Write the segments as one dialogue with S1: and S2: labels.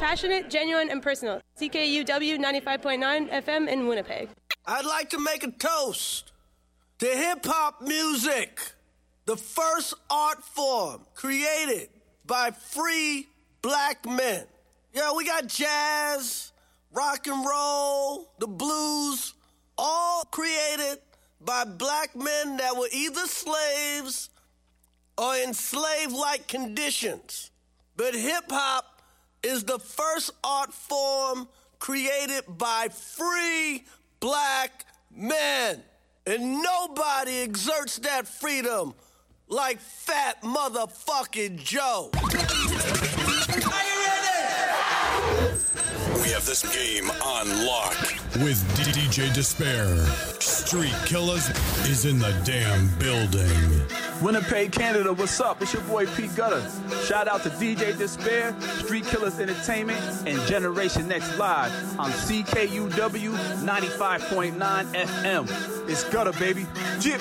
S1: Passionate, genuine, and personal. CKUW 95.9 FM in Winnipeg.
S2: I'd like to make a toast to hip-hop music, the first art form created by free black men. Yeah, we got jazz, rock and roll, the blues, all created by black men that were either slaves or in slave-like conditions. But hip-hop is the first art form created by free black men. And nobody exerts that freedom like Fat Motherfucking Joe. Are you ready?
S3: We have this game on lock.
S4: With DJ Despair, Street Killers is in the damn building.
S5: Winnipeg, Canada, what's up? It's your boy Pete Gutter. Shout out to DJ Despair, Street Killers Entertainment, and Generation Next Live on CKUW 95.9 FM. It's Gutter, baby. Jip.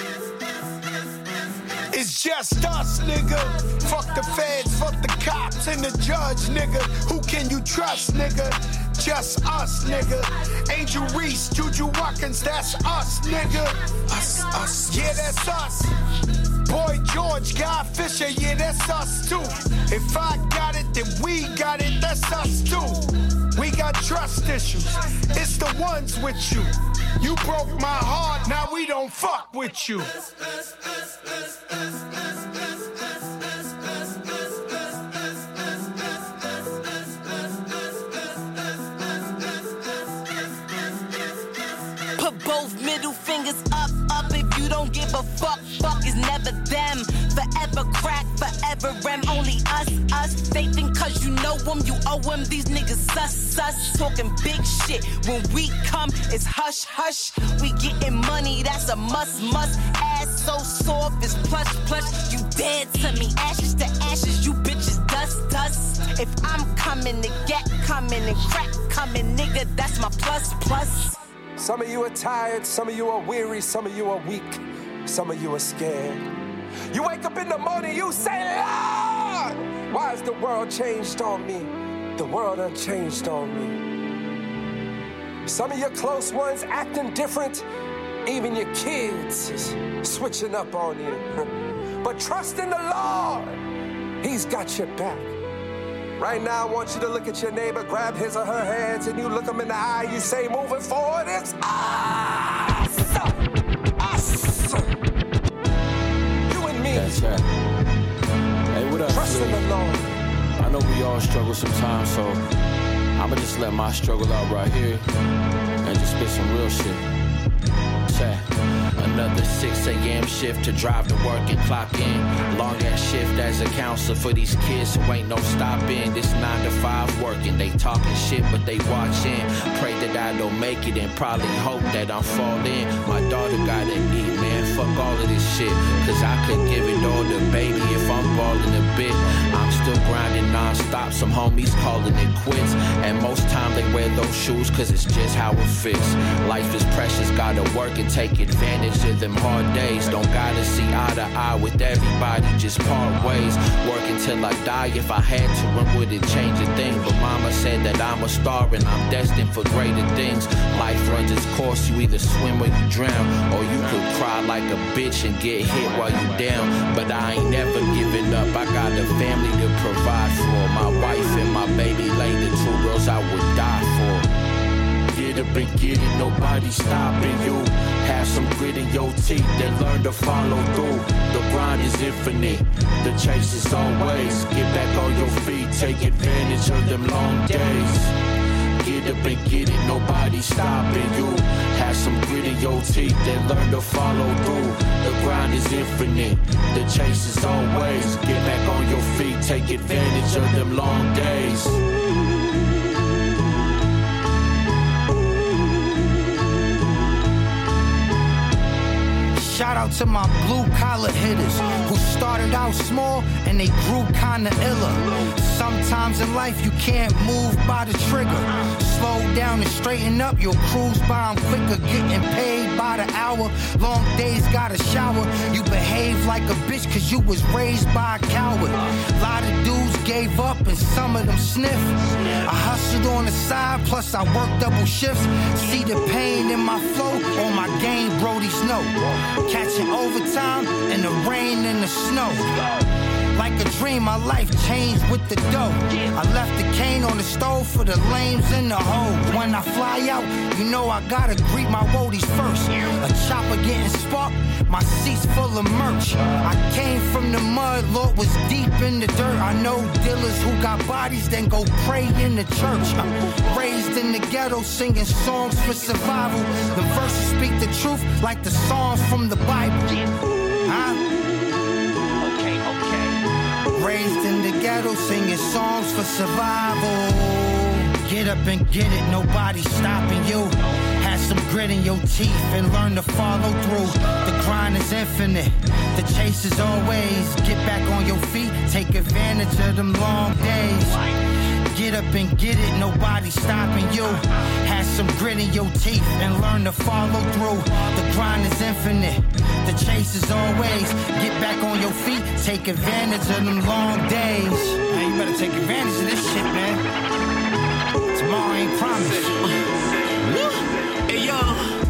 S6: It's just us, nigga. Fuck the feds, fuck the cops and the judge, nigga. Who can you trust, nigga? Just us, nigga. Angel Reese, Juju Watkins, that's us, nigga. Us. Yeah, that's us. Boy George, Guy Fisher, yeah, that's us too. If I got it, then we got it, that's us too. We got trust issues, it's the ones with you. You broke my heart, now we don't fuck with you.
S7: Put both middle fingers up if you don't give a fuck. Fuck is never them. Forever crack, forever rem. Only us. They think cause you know them, you owe them. These niggas sus. Talking big shit. When we come, it's hush. We getting money, that's a must. Ass so soft, it's plush. You dead to me. Ashes to ashes, you bitches dust. If I'm coming to get coming and crack coming, nigga, that's my plus.
S8: Some of you are tired, some of you are weary, some of you are weak, some of you are scared. You wake up in the morning, you say, Lord, why has the world changed on me? The world done changed on me. Some of your close ones acting different, even your kids is switching up on you. But trust in the Lord, He's got your back. Right now, I want you to look at your neighbor, grab his or her hands, and you look them in the eye, you say, moving forward, it's us! You and me.
S9: That's right. Hey, what up,
S8: trust in the Lord.
S9: I know we all struggle sometimes, so I'ma just let my struggle out right here and just spit some real shit. Check. Another 6 a.m. shift to drive to work and clock in. Long ass shift as a counselor for these kids who ain't no stopping. This 9 to 5 working. They talking shit, but they watching. Pray that I don't make it and probably hope that I'm falling. My daughter gotta eat, man. Fuck all of this shit. Cause I could give it all to baby if I'm balling a bit. I'm still grinding non-stop. Some homies calling it quits. And most time they wear those shoes cause it's just how it fits. Life is precious, gotta work and take advantage of them hard days. Don't gotta see eye to eye with everybody, just part ways. Work until I die. If I had to, when would it change a thing? But mama said that I'm a star and I'm destined for greater things. Life runs its course, you either swim or you drown, or you could cry like a bitch and get hit while you down. But I ain't never giving up, I got a family to provide for. My wife and my baby lay the 2 girls I would die for. Get up and get it, nobody stopping you. Have some grit in your teeth and learn to follow through. The grind is infinite, the chase is always. Get back on your feet, take advantage of them long days. Get up and get it, nobody stopping you. Have some grit in your teeth and learn to follow through. The grind is infinite, the chase is always. Get back on your feet, take advantage of them long days.
S6: Shout out to my blue collar hitters who started out small and they grew kinda iller. Sometimes in life you can't move by the trigger.
S10: slow down and straighten up, you'll cruise by 'em quicker, getting paid by the hour. Long days, gotta shower. You behave like a bitch cause you was raised by a coward. A lot of dudes gave up and some of them sniffed. I hustled on the side, plus I worked double shifts. See the pain in my flow, on my game, Brody's know. Catching overtime in the rain and the snow. Like a dream, my life changed with the dough. I left the cane on the stove for the lames in the hole. When I fly out, you know I gotta greet my roadies first. A chopper getting sparked, my seat's full of merch. I came from the mud, Lord was deep in the dirt. I know dealers who got bodies, then go pray in the church. Raised in the ghetto, singing songs for survival. The verses speak the truth like the songs from the Bible. Huh? Raised in the ghetto, singing songs for survival. Get up and get it, nobody's stopping you. Have some grit in your teeth and learn to follow through. The grind is infinite, the chase is always. Get back on your feet, take advantage of them long days. Get up and get it, nobody's stopping you. Have some grit in your teeth and learn to follow through. The grind is infinite, the chase is always. Get back on your feet, take advantage of them long days. Man, you better take advantage of this shit, man. Tomorrow ain't promised.
S11: Hey, yo.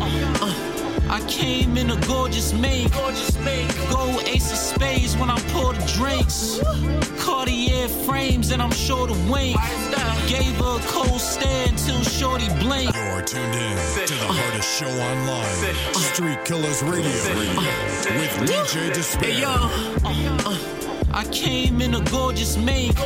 S11: I came in a gorgeous make. Gold ace of spades when I pour the drinks. Cartier frames and I'm sure to wink. Gave her a cold stare until shorty blinked.
S4: You're tuned in to the hardest show online, Street Killers Radio, with DJ Despair.
S11: Hey, yo. I came in a gorgeous make.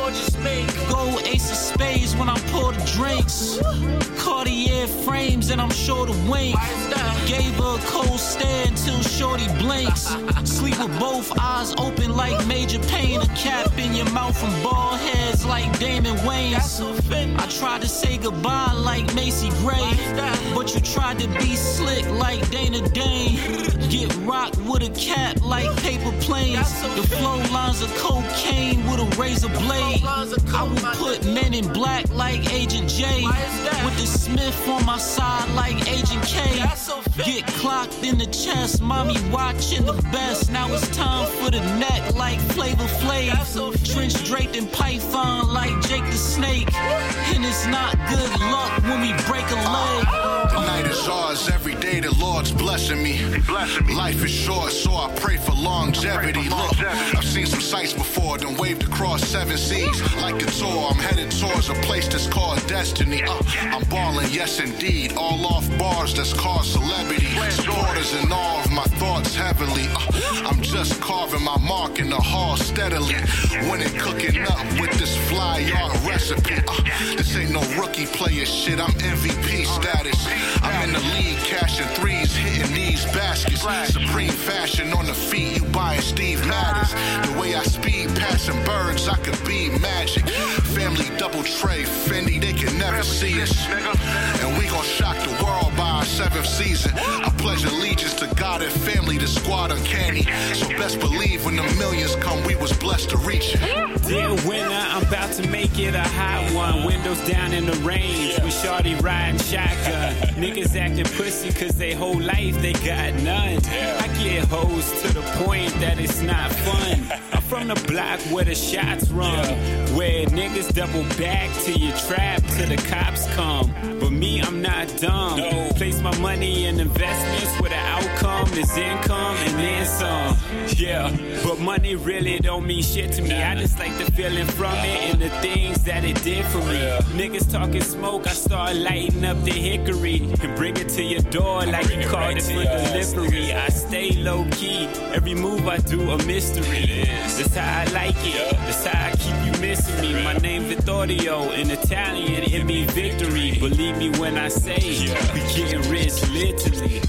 S11: Gold ace of spades when I pour the drinks. Cartier frames and I'm sure to wink. Gave her a cold stare until shorty blinks. Sleep with both eyes open like Major Payne. A cap in your mouth from bald heads like Damon Wayans. I tried to say goodbye like Macy Gray, but you tried to be slick like Dana Dane. Get rocked with a cap like paper planes. The flow lines of cocaine with a razor blade. I will put men in black like Agent J. With the Smith on my side like Agent K. Get clocked in the chest, mommy watching the best. Now it's time for the neck like Flavor Flav. Trench draped in python like Jake the Snake. And it's not good luck when we break a leg.
S12: The night is ours, every day the Lord's blessing me. Life is short, so I pray for longevity. Look, I've seen some sights before, then waved across 7 seas. Like a tour, I'm headed towards a place that's called destiny. I'm balling, yes indeed, all off bars that's called celebrity. Supporters in awe of my thoughts heavily. I'm just carving my mark in the hall steadily. When it cooking up with this fly yard recipe. This ain't no rookie player shit, I'm MVP status. I'm in the league, cashing threes, hitting these baskets. Supreme fashion on the feet, you buying Steve Matters. The way I speed, passing birds, I could be magic. Family double tray, Fendi, they can never see us. And we gon' shock the world by our 7th season. I pledge allegiance to God and family, the squad uncanny. So best believe when the millions come, we was blessed to reach it.
S13: Dear winner, I'm about to make it a hot one. Windows down in the range with shorty riding shotgun. Niggas acting pussy cause they whole life they got none. I get hoes to the point that it's not fun. I'm from the block where the shots run, where niggas double back to your trap till the cops come. But me, I'm not dumb. Place my money in investments where the outcome is income and then some. Yeah, but money really don't mean shit to me. I just like the feeling from it and the things that it did for me. Niggas talking smoke, I start lighting up the hickory and bring it to your door like you called it for delivery. I stay low key, every move I do a mystery. That's how I like it, that's how I keep you missing me. My name Vittorio, in Italian it means victory. Believe me when I say we getting rich, literally.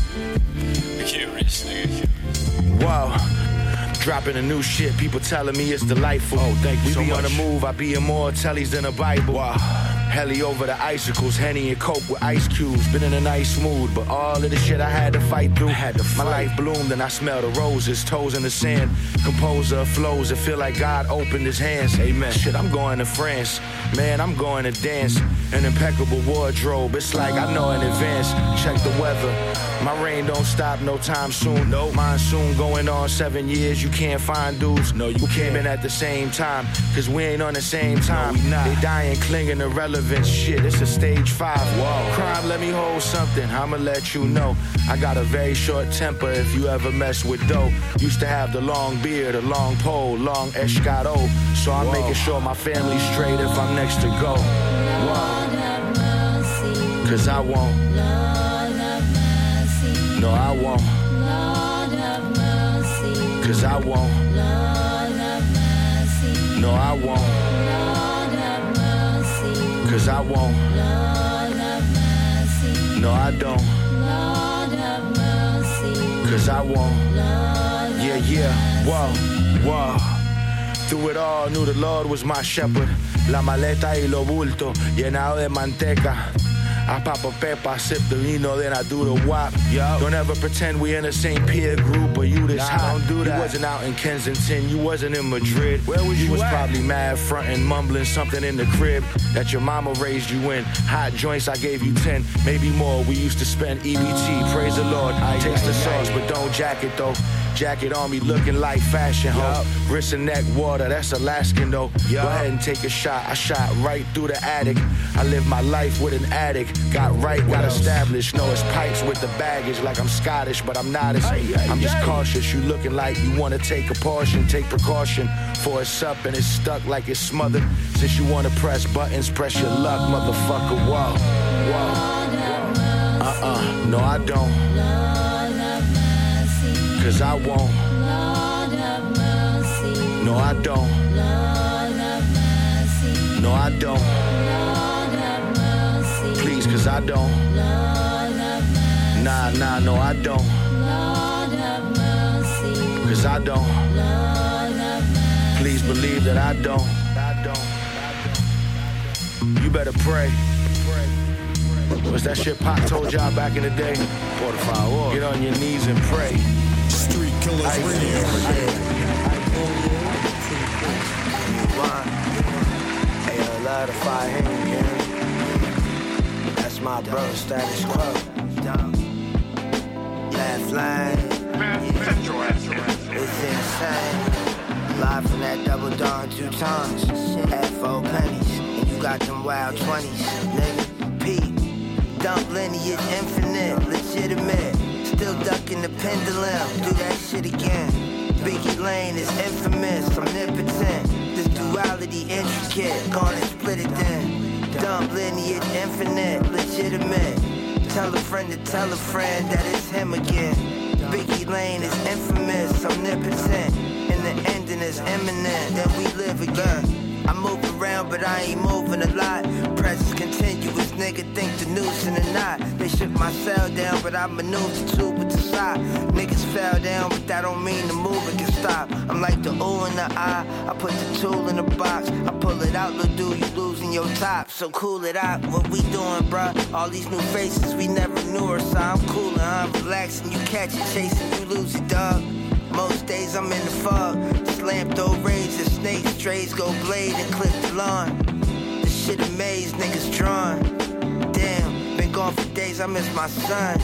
S13: We getting rich, nigga.
S14: Wow. Dropping a new shit, people telling me it's delightful. Oh, thank you so much. We be on the move, I be in more tellies than a Bible. Wow. Heli over the icicles, Henny and Coke with ice cubes. Been in a nice mood, but all of the shit I had to fight through. My life bloomed and I smell the roses, toes in the sand. Composer of flows that feel like God opened his hands. Amen. Shit, I'm going to France. Man, I'm going to dance. An impeccable wardrobe, it's like I know in advance. Check the weather. My rain don't stop no time soon. No monsoon going on 7 years. You can't find dudes. No, you came in at the same time. Cause we ain't on the same time. No, we not. They dying, clinging to relevance. Shit, it's a stage 5. Whoa. Crime, let me hold something. I'ma let you know. I got a very short temper if you ever mess with dough. Used to have the long beard, a long pole, long escargot. So I'm making sure my family's straight if I'm next to go. Whoa. Cause I won't. No, I won't. Cause I won't. No, I won't. Cause I won't. No, I don't. Cause I won't. Yeah, whoa, whoa. Through it all, knew the Lord was my shepherd. La maleta y lo bulto, llenado de manteca. I pop a pepper, sip the vino, then I do the wop. Don't ever pretend we in the same peer group or you this hot. Don't do that. You wasn't out in Kensington, you wasn't in Madrid. Where was you was at? Probably mad, frontin', mumbling something in the crib that your mama raised you in. Hot joints, I gave you 10, maybe more. We used to spend EBT, praise the Lord. Taste the sauce, but don't jack it though. Jacket on me looking like fashion, ho. Wrist and neck water, that's Alaskan though. Go ahead and take a shot. I shot right through the attic. I live my life with an addict. Got right, got established. No, it's pipes with the baggage. Like I'm Scottish, but I'm not. I'm just cautious. You looking like you wanna take a portion. Take precaution, for it's up and it's stuck like it's smothered. Since you wanna press buttons, press your luck, motherfucker. Whoa, whoa. No, I don't. Cause I won't. No, I don't. No, I don't. Please, cause I don't. Nah, no, I don't. Cause I don't. Please believe that I don't. You better pray. What's that shit Pop told y'all back in the day? Get on your knees and pray.
S4: Street Killers Radio.
S15: Hey, I love the fire hand, that's my brother, Status Quo. Last line. It's insane. Live from that double dawn 2 times. At 4 pennies. And you got them wild 20s. Nigga, Pete. Dump lineage, infinite, legitimate. Still ducking the pendulum, do that shit again. Biggie Lane is infamous, omnipotent. This duality intricate, gonna split it then. Dump lineage, infinite, legitimate. Tell a friend to tell a friend that it's him again. Biggie Lane is infamous, omnipotent. And the ending is imminent, then we live again. I move around, but I ain't moving a lot. Presence continuous, nigga think the noose in the knot. They shook my cell down, but I maneuvered the tube with the side. Niggas fell down, but that don't mean the movement can stop. I'm like the ooh in the eye. I put the tool in the box. I pull it out, little dude, you losing your top. So cool it out, what we doing, bruh? All these new faces we never knew her, so I'm coolin', I'm relaxing. You catch it, chasing, you lose it, dog. Most days I'm in the fog. Slam throw razor, snake strays, go blade and clip the lawn. This shit amazed, niggas drawn. Damn, been gone for days, I miss my son.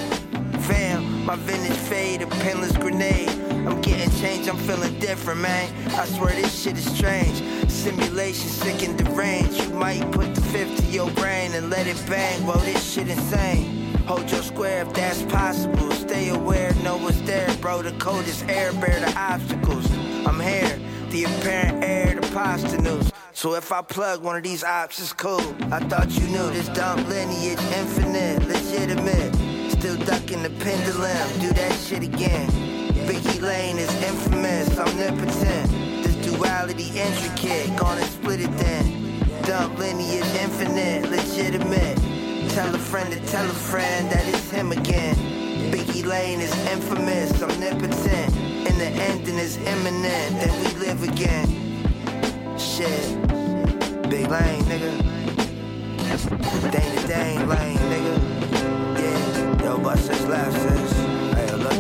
S15: Fam, my vintage fade, a pinless grenade. I'm getting changed, I'm feeling different, man. I swear this shit is strange. Simulation sick and deranged. You might put the fifth to your brain and let it bang. Whoa, this shit insane. Hold your square if that's possible. Stay aware, know what's there, bro. The code is air, bear the obstacles. I'm here, the apparent heir to posthumous. So if I plug one of these ops, it's cool. I thought you knew this dumb lineage, infinite, legitimate. Still ducking the pendulum, do that shit again. Biggie Lane is infamous, omnipotent. This duality intricate, gonna split it then. Dumb lineage, infinite, legitimate. Tell a friend to tell a friend that it's him again. Biggie Lane is infamous, omnipotent. And the ending is imminent, then we live again. Shit, Big Lane, nigga. Dang lane, nigga. Yeah, yo, bust this left, sis. Hey, look,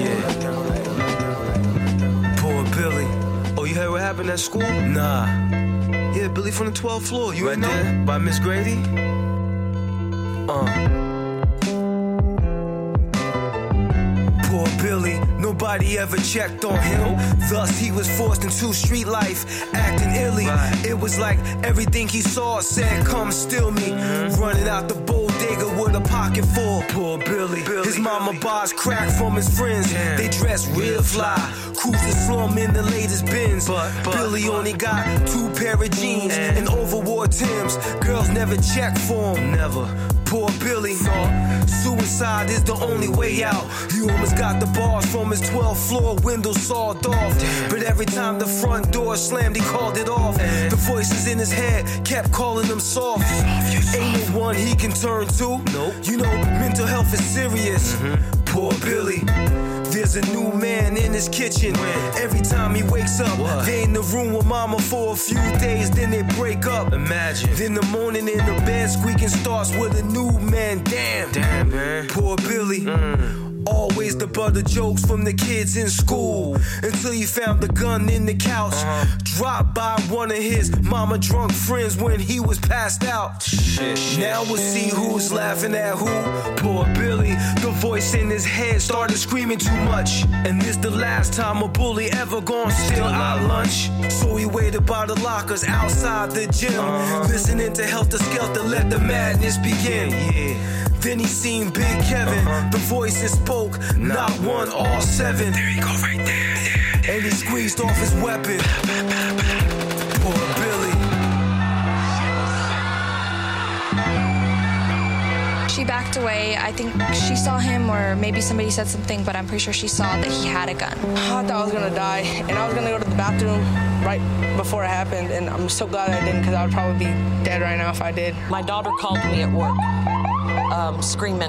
S16: Poor Billy. Oh, you heard what happened at school? Nah. Yeah, Billy from the 12th floor. You right there? By Miss Grady? Poor Billy, nobody ever checked on him. Thus he was forced into street life, acting illy. It was like everything he saw said, come steal me. Running out the bodega with a pocket full. Poor Billy. His mama buys crack from his friends. They dress real fly, cruise the slum in the latest Benz. But Billy only got 2 pair of jeans and overwore Timbs. Girls never check for him, never. Poor Billy thought suicide is the only way out. He almost got the bars from his 12th floor window sawed off. But every time the front door slammed, he called it off. The voices in his head kept calling him soft. Ain't no one he can turn to. You know, mental health is serious. Poor Billy. There's a new man in his kitchen. Every time he wakes up, they in the room with mama for a few days, then they break up. Imagine. Then the morning in the bed squeaking starts with a new man. Damn, man. Poor Billy. Always the butt of jokes from the kids in school. Until he found the gun in the couch. Dropped by one of his mama drunk friends when he was passed out. Now we'll see who's laughing at who. Poor Billy. The voice in his head started screaming too much. And this the last time a bully ever gonna steal our lunch. So he waited by the lockers outside the gym. Listening to Helter Skelter, let the madness begin. Then he seen Big Kevin. The voices spoke, not one, all 7. There you go, right there. And he squeezed off his weapon. Poor Billy.
S17: She backed away. I think she saw him, or maybe somebody said something, but I'm pretty sure she saw that he had a gun.
S18: I thought I was gonna die, and I was gonna go to the bathroom right before it happened, and I'm so glad I didn't, because I would probably be dead right now if I did.
S19: My daughter called me at work, screaming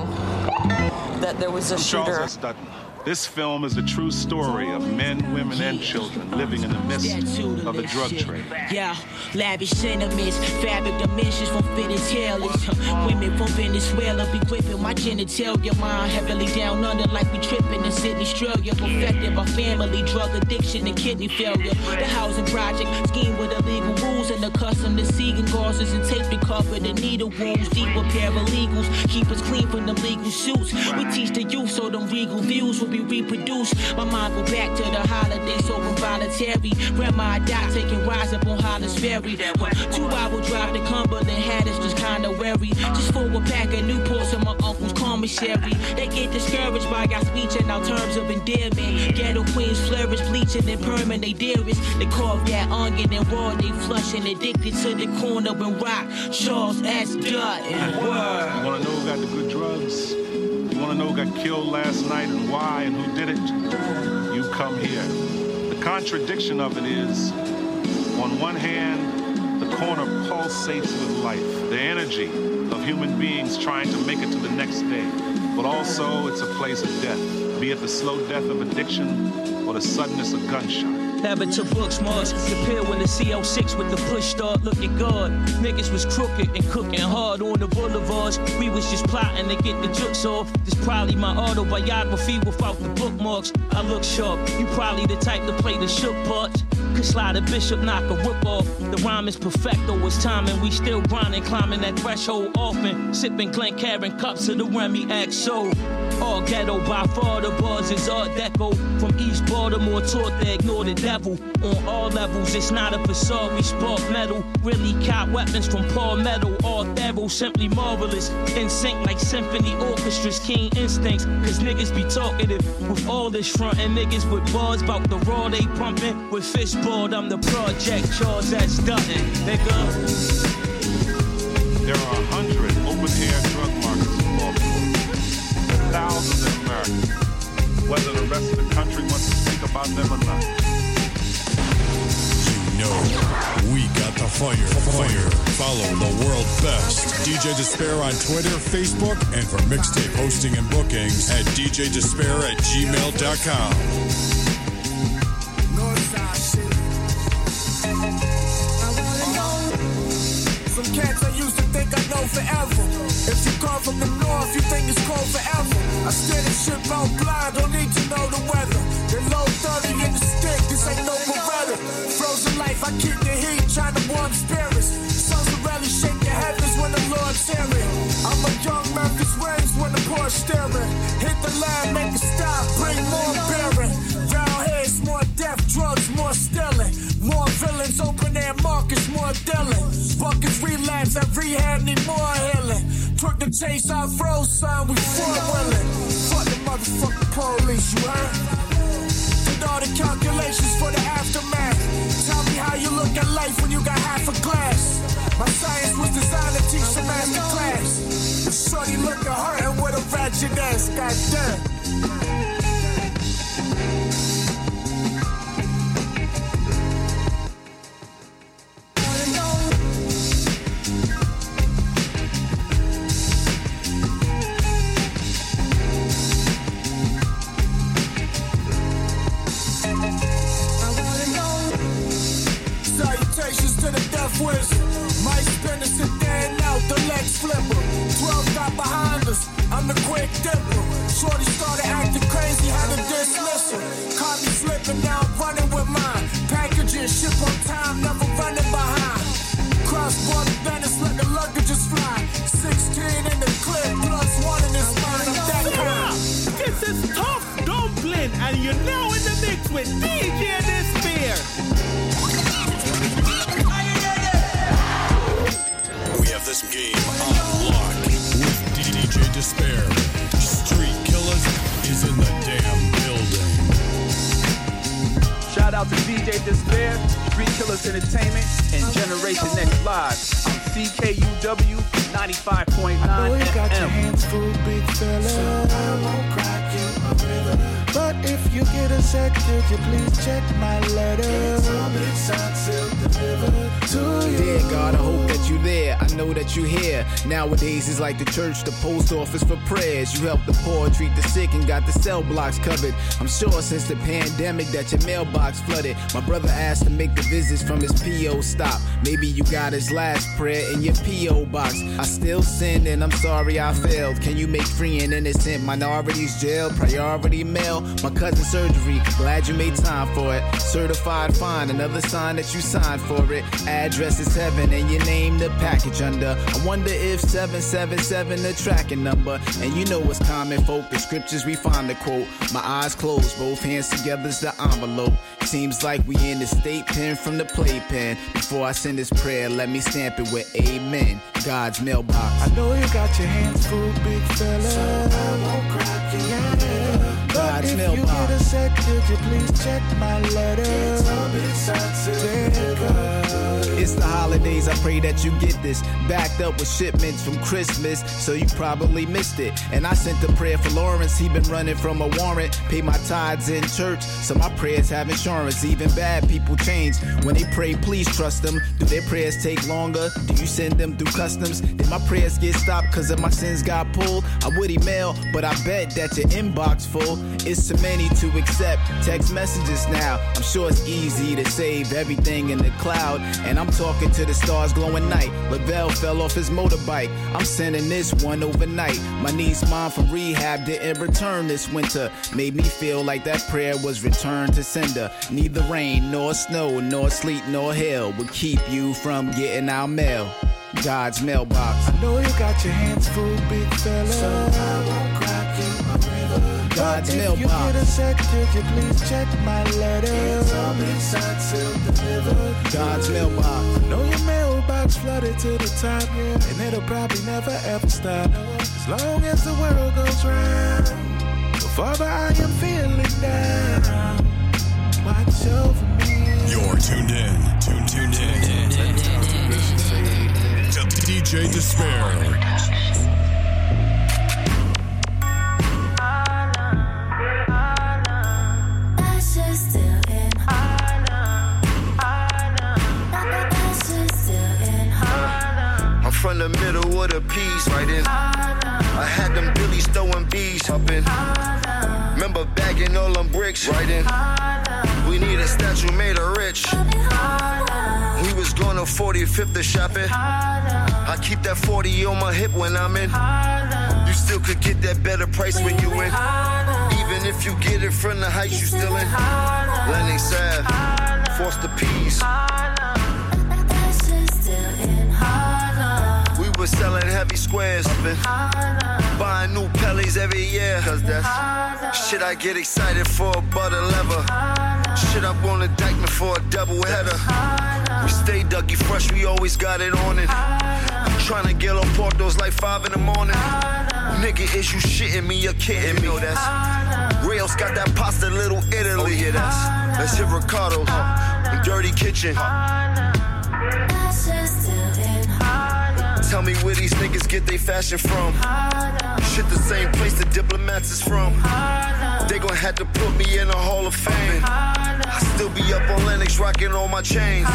S19: that there was a shooter.
S20: This film is a true story of men, women, and children living in the midst of the drug trade.
S11: Yeah, lavish sentiments, fabric dimensions from fitted tailors. Women from Venezuela be whipping my genitalia. Mind heavily down under like we tripping in Sydney, Australia. Perfected by family, drug addiction, and kidney failure. The housing project scheme with illegal rules and accustomed to seeing gauzes and tape to cover the needle wounds. Deep with paralegals, keep us clean from them legal suits. We teach the youth so them regal views will be reproduced. My mind go back to the holiday, so involuntary. Grandma I died taking rides up on Hollis Ferry. 2-hour drive to Cumberland had us just kinda wary. Just for a pack of Newports in my uncle's commissary. They get discouraged by our speech and our terms of endearment. Ghetto queens flourish, bleaching and perming they dearest. They carve that onion and raw, they flushing, addicted to the corner and rock. Charles S. Dutton.
S20: You wanna know who got the good drugs? You want to know who got killed last night and why and who did it? You come here. The contradiction of it is, on one hand, the corner pulsates with life, the energy of human beings trying to make it to the next day. But also, it's a place of death, be it the slow death of addiction or the suddenness of gunshot.
S11: Habit to books, Mars. The pill when the CO6 with the push start looking good. Niggas was crooked and cooking hard on the boulevards. We was just plotting to get the jokes off. This probably my autobiography without the bookmarks. I look sharp. You probably the type to play the shook parts. Could slide a bishop, knock a whip off. The rhyme is perfecto, it's time and we still grinding, climbing that threshold often. Sipping Glencairn cups of the Remy XO. All ghetto, by far the bars is Art Deco. From East Baltimore taught to ignore the devil. On all levels, it's not a facade, we spark metal. Really cop weapons from palmetto, all thorough, simply marvelous. In sync like symphony orchestras, keen instincts. Cause niggas be talkative with all this front. And niggas with bars about the raw they pumping. With fishboard, I'm the project, Charles S. Dutton, nigga.
S20: There are 100 open-air drug markets in Baltimore. Thousands in America. Whether the rest of the country wants to think about them or not.
S4: You know, we got the fire. Follow the world best. DJ Despair on Twitter, Facebook, and for mixtape hosting and bookings at djdespair@gmail.com.
S6: Some cats I used to think I know
S21: cold forever. If you come from the north, you think it's cold forever. I steer the ship out blind, don't need to know the weather. The low 30 in the stick, this ain't no Beretta. Frozen life, I keep the heat, trying to warm spirits. Souls will rarely shake the heavens when the Lord's hearing. I'm a young Memphis Reigns when the Porsche steering. Hit the line, make a stop, bring more bearing. Round heads, more death, drugs, more stealing. More villains, open air markets, more dealing. Buckets relapse, at rehab need more healing. Took the chase, I froze, son, we four-wheeling. Fuck the motherfucking police, you heard? Did all the calculations for the aftermath. Tell me how you look at life when you got half a glass. My science was designed to teach some master class. Shorty looking hurting with a ratchet ass, goddamn. To the death wizard, Mike Spinner sit there and out the Lex Flipper. 12 got behind us, I'm the quick dipper. Shorty started acting crazy, had to dismiss her. Caught me slipping, now I'm running with mine. Packaging, ship on time, never running behind. Cross-border Venice, let the luggages fly. 16 in the clip, plus one in his mind, I'm that kind.
S22: This is Tough Dumpling, and you're now in the mix with DJ Despair.
S3: This game on lock
S4: with DJ Despair. Street Killers is in the damn building.
S5: Shout out to DJ Despair, Street Killers Entertainment, and Generation Next Live on CKUW 95.9
S23: I know you got your
S5: FM.
S23: hands full, big fella. So I won't crack you a river. But if you get a sec, could you please check my letter? It's all been signed, sealed, delivered to you.
S24: Dear God, I hope that you there. I know that you here. Nowadays it's like the church, the post office for prayers. You help the poor, treat the sick, and got the cell blocks covered. I'm sure since the pandemic that your mailbox flooded. My brother asked to make the visits from his P.O. stop. Maybe you got his last prayer in your P.O. box. I still sin and I'm sorry I failed. Can you make free and innocent minorities jail? Priority mail, my cousin's surgery. Glad you made time for it. Certified fine, another sign that you signed for it. Address is heaven and your name the package under. I wonder if 777 the tracking number. And you know what's common, folk. The scriptures we find the quote. My eyes closed, both hands together's the envelope. Seems like we in the state pen from the playpen. Before I send this prayer, let me stamp it with amen. God's mailbox.
S23: I know you got your hands full, big fella. So I won't crack you. Yeah. God's if mailbox. You get a sec, could you please check my letter? It's all been signed, sealed,
S24: It's the holidays, I pray that you get this. Backed up with shipments from Christmas, so you probably missed it. And I sent a prayer for Lawrence, he been running from a warrant. Pay my tithes in church, so my prayers have insurance. Even bad people change. When they pray, please trust them. Do their prayers take longer? Do you send them through customs? Did my prayers get stopped cause of my sins got pulled? I would email, but I bet that your inbox full. It's too many to accept. Text messages now, I'm sure it's easy to save everything in the cloud. And I'm talking to the stars glowing night. Lavelle fell off his motorbike. I'm sending this one overnight. My niece mom from rehab didn't return this winter. Made me feel like that prayer was returned to sender. Neither rain, nor snow, nor sleet, nor hail would keep you from getting our mail. God's mailbox.
S23: I know you got your hands full, big fella. So I won't crack you a river.
S24: God's
S23: but
S24: mailbox.
S23: If you get a sec, could you please check my letter? It's all been signed, sealed, delivered.
S24: God's mailbox.
S23: I know your mailbox flooded to the top, yeah, and it'll probably never ever stop. As long as the world goes round. So Father, I am feeling down. Watch over me.
S4: You're tuned in to DJ Despair.
S25: From the middle of the piece, right in. I had them billies throwing bees up in. Remember remember bagging all them bricks. Right in. We need a statue made of rich. We was going to 45th to shop it. I keep that 40 on my hip when I'm in. You still could get that better price when you in. Even if you get it from the heights, you still in. Lennox Ave, Foster Peas. We was selling heavy squares. Buying new Pellies every year. Cause that's shit I get excited for, butter leather. Shit up on the Dykeman for a double header. We stay Dougie fresh, we always got it on it. Tryna get on Portos like 5 in the morning. Nigga, is you shitting me? You're kidding me. You know that's Rails got that pasta, Little Italy. Oh, yeah, that's hit Ricardo's and Dirty Kitchen. Tell me where these niggas get their fashion from. Shit the same place the diplomats is from. They gon' have to put me in a Hall of Fame. I still be up on Lennox rocking all my chains.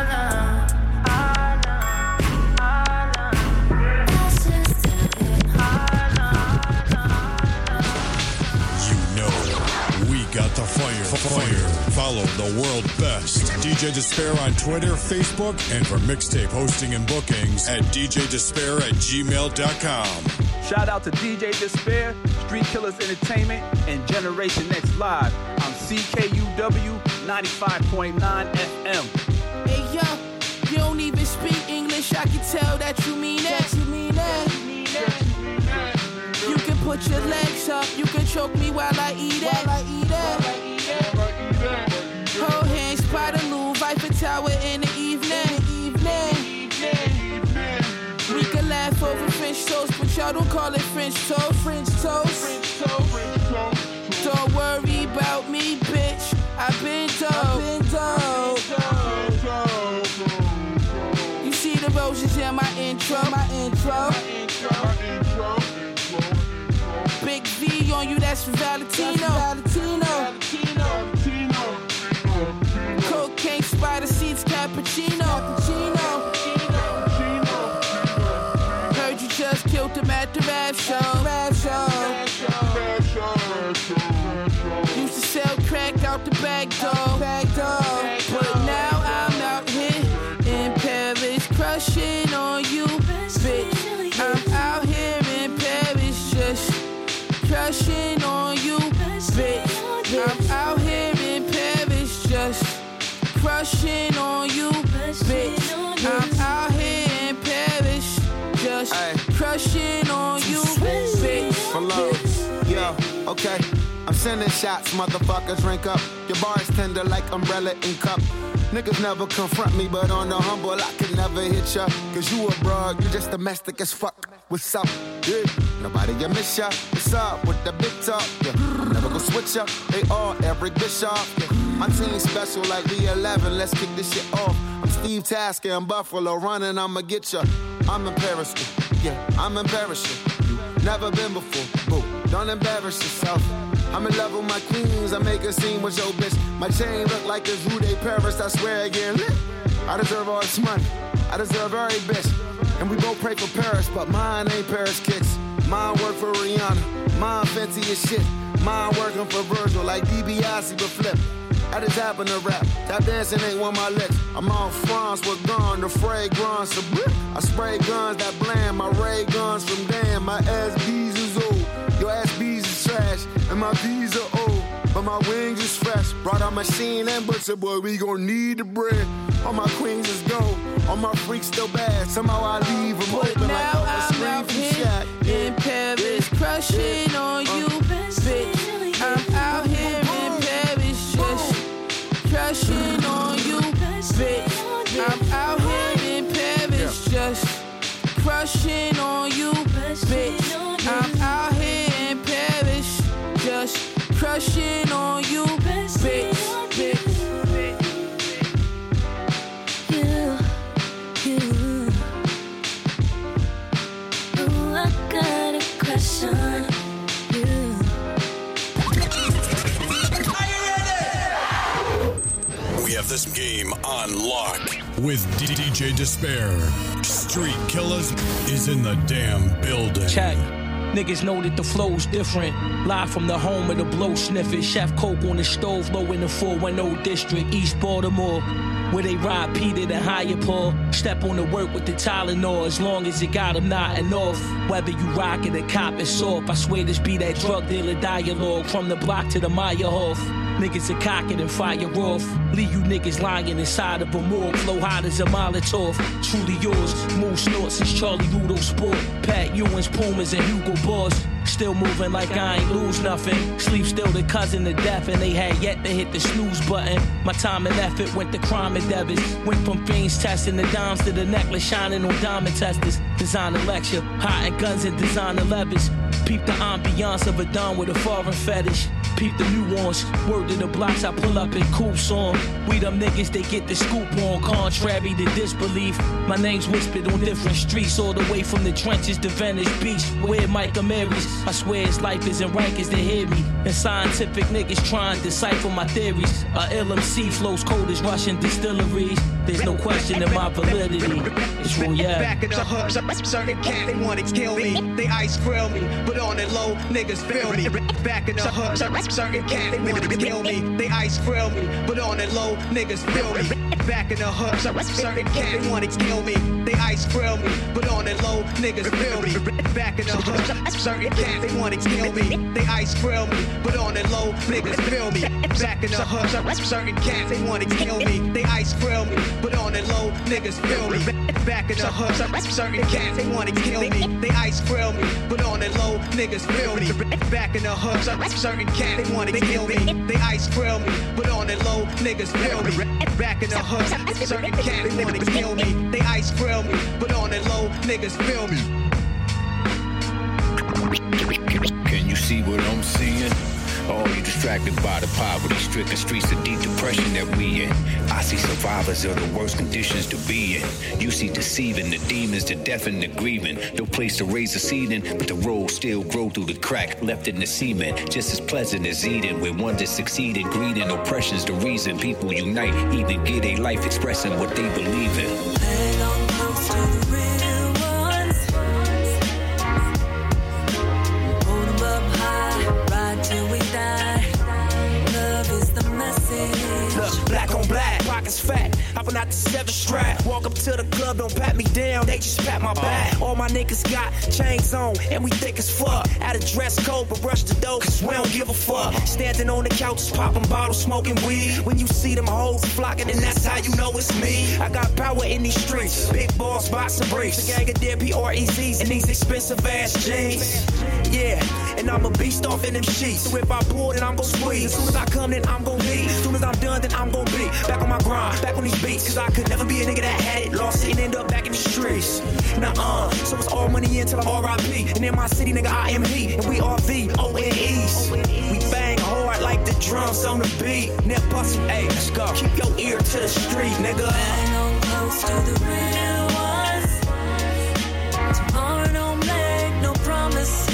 S4: Got the fire. Follow the world best. DJ Despair on Twitter, Facebook, and for mixtape hosting and bookings at djdespair@gmail.com.
S5: Shout out to DJ Despair, Street Killers Entertainment, and Generation X Live on CKUW 95.9 FM.
S21: Hey yo, you don't even speak English, I can tell that you mean that. You can put your legs up, you can choke me while I eat it. Hold hands by the Louvre, Eiffel Tower in the evening. We can laugh over French toast, but y'all don't call it French toast. Don't worry about me, bitch. I've been dope. You see the roses in my intro. Big V on you, that's for Valentino. Cocaine, spider seeds, cappuccino. Heard you just killed him at the rap show. Used to sell crack out the back door. But now I'm out here in Paris, crushing on you, bitch. I'm out here in Paris, just crushing on you, bitch. I'm out here in Paris, just crushing on you, bitch. I'm out here in Paris, just crushing on you, bitch.
S1: Hello, yo, okay. I'm sending shots, motherfuckers, drink up. Your bar's tender like umbrella and cup. Niggas never confront me, but on the humble, I could never hit ya. Cause you a broad, you just domestic as fuck. What's up? Yeah. Nobody can miss ya. What's up with the big talk? Yeah. I'm never gonna switch up. They all Eric Bishop. Yeah. My team special like V11. Let's kick this shit off. I'm Steve Tasker in Buffalo running. I'ma get ya. I'm in Paris. Yeah, I'm in Paris. Never been before. Boo. Don't embarrass yourself. I'm in love with my queens. I make a scene with your bitch. My chain look like it's Rue de Paris. I swear again. I deserve all this money. I deserve every bitch. And we both pray for Paris, but mine ain't Paris kicks. Mine work for Rihanna. Mine fancy as shit. Mine working for Virgil like DiBiase but flip. I just happen to rap. That dancing ain't one of my lips. I'm on France with gone, the fragrance of blip. I spray guns that bland. My ray guns from damn. My SBs is old. Your SBs is trash. And my B's are old. But my wings is fresh. Brought out machine and butcher, boy, we gon' need the bread. All my queens is gold. All my freaks still bad. Somehow I leave them
S21: but
S1: open
S21: now
S1: like
S21: I'm out here in Paris, crushing on you, bitch. I'm out here in Paris, just crushing on you, bitch. I'm out here in Paris, just crushing on you, bitch. I'm out here in Paris, just crushing on you, bitch.
S3: We have this game on lock.
S4: With DJ Despair, Street Killers is in the damn building.
S2: Check. Niggas know that the flow's different. Live from the home of the blow sniffing. Chef Coke on the stove, low in the 410 district, East Baltimore. Where they ride Peter to higher Paul. Step on the work with the Tylenol, as long as it got them nodding off. Whether you rockin' a cop, it's off. I swear this be that drug dealer dialogue. From the block to the Meyerhoff. Niggas are cocking and fire off. Leave you niggas lying inside of a morgue. Flow hot as a Molotov. Truly yours. Move snorts since Charlie Ludo Sport. Pat Ewing's, Pumas, and Hugo Boss. Still moving like I ain't lose nothing. Sleep still the cousin to death, and they had yet to hit the snooze button. My time and effort went to crime and debits. Went from fiends testing the dimes to the necklace shining on diamond testers. Design a lecture, hiding guns and designer levers. Peep the ambiance of a Don with a foreign fetish. Peep the nuance, word to the blocks I pull up in coops on. We them niggas they get the scoop on, contrary to disbelief. My name's whispered on different streets, all the way from the trenches to Venice Beach. Where Micah Marys, I swear his life isn't right as they hear me. And scientific niggas try and decipher my theories. A LMC flows cold as Russian distilleries. There's no question in my validity. It's Royale.
S7: Back in the hook, certain cat, they wanna kill me. They ice grill me, but on the low, niggas feel me. Back in the hook, certain cat, they wanna kill me. They ice grill me, but on the low, niggas feel me. Back in the hook, certain cat, they wanna kill me. They ice grill me, but on the low, niggas feel me. Back in the hook, certain cat, they wanna kill me. They ice grill me, but on the low, niggas feel me. Back in the hook, certain cat, they wanna kill me. They ice grill me, but on the low, niggas feel me. Back in the hook, certain cat, they wanna kill me. They ice grill me, but on the low, niggas feel me. Back in the hook, certain cat, they wanna kill me. They ice grill me, but on the low, niggas feel me. Back in the hook, certain cat, they wanna kill me. They ice grill me, but on the low, niggas feel me.
S8: Can you see what I'm seeing? Oh, you distracted by the poverty-stricken streets of deep depression that we in. I see survivors of the worst conditions to be in. You see deceiving the demons, the deaf and the grieving. No place to raise a seed in, but the road still grow through the crack left in the cement. Just as pleasant as eating, where one to succeed in greed and oppression's the reason people unite, even get a life expressing what they believe in.
S9: Hang on close to the real ones. Hold them up high, ride till we die. Love is the message.
S16: Look, black on black, pockets fat. Hopping out the 7 strap. Walk up to the club, don't pat me down, they just pat my back. All my niggas got chains on, and we thick as fuck. Out of dress code, but rush the dough, cause we don't give a fuck. Standing on the couches, popping bottles, smoking weed. When you see them hoes flocking, and that's how you know it's me. I got power in these streets, big balls, boxing briefs. A gang of dead PREZs, and these expensive ass jeans. Yeah, and I'm a beast off in them sheets. So if I pull, then I'm gon' squeeze. As soon as I come, then I'm gon' leave. As soon as I'm done, then I'm gon' be back on my grind, back on these beats. Cause I could never be a nigga that had it, lost it, and end up back in the streets. So it's all money until I'm RIP. And in my city, nigga, I am he. And we are VONEs. We bang hard like the drums on the beat. Net bustin', ayy, let's go. Keep your ear to the street, nigga.
S9: Hang on close to the real ones. Tomorrow don't make no promises.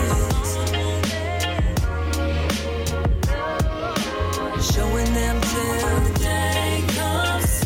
S9: Showing them till the day comes.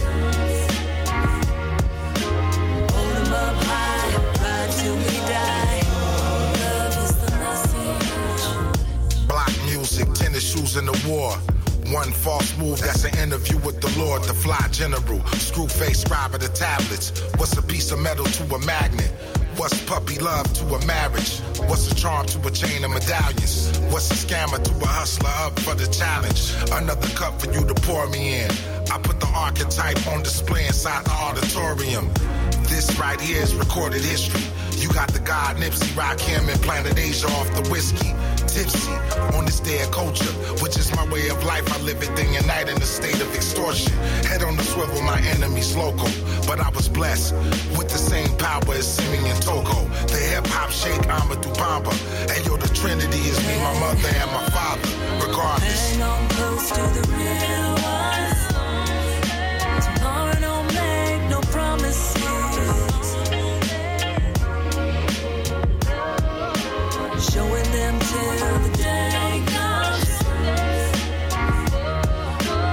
S9: Hold them up high, ride till we die. Love is the message.
S10: Block music, tennis shoes in the war. One false move, that's an interview with the Lord, the fly general. Screw face scribe of the tablets. What's a piece of metal to a magnet? What's puppy love to a marriage? What's a charm to a chain of medallions? What's a scammer to a hustler up for the challenge? Another cup for you to pour me in. I put the archetype on display inside the auditorium. This right here is recorded history. You got the God Nipsey, Rakim, and Planet Asia off the whiskey. Tipsy on this day of culture, which is my way of life. I live it day and night in a state of extortion. Head on the swivel, my enemies local. But I was blessed with the same power as Simi and Togo. The hip-hop Sheikh Amadou Bamba. And yo, the Trinity is me, my mother, and my father. Regardless.
S9: Hang on close to the real ones. Tomorrow don't make no promises. Showing them till the day comes.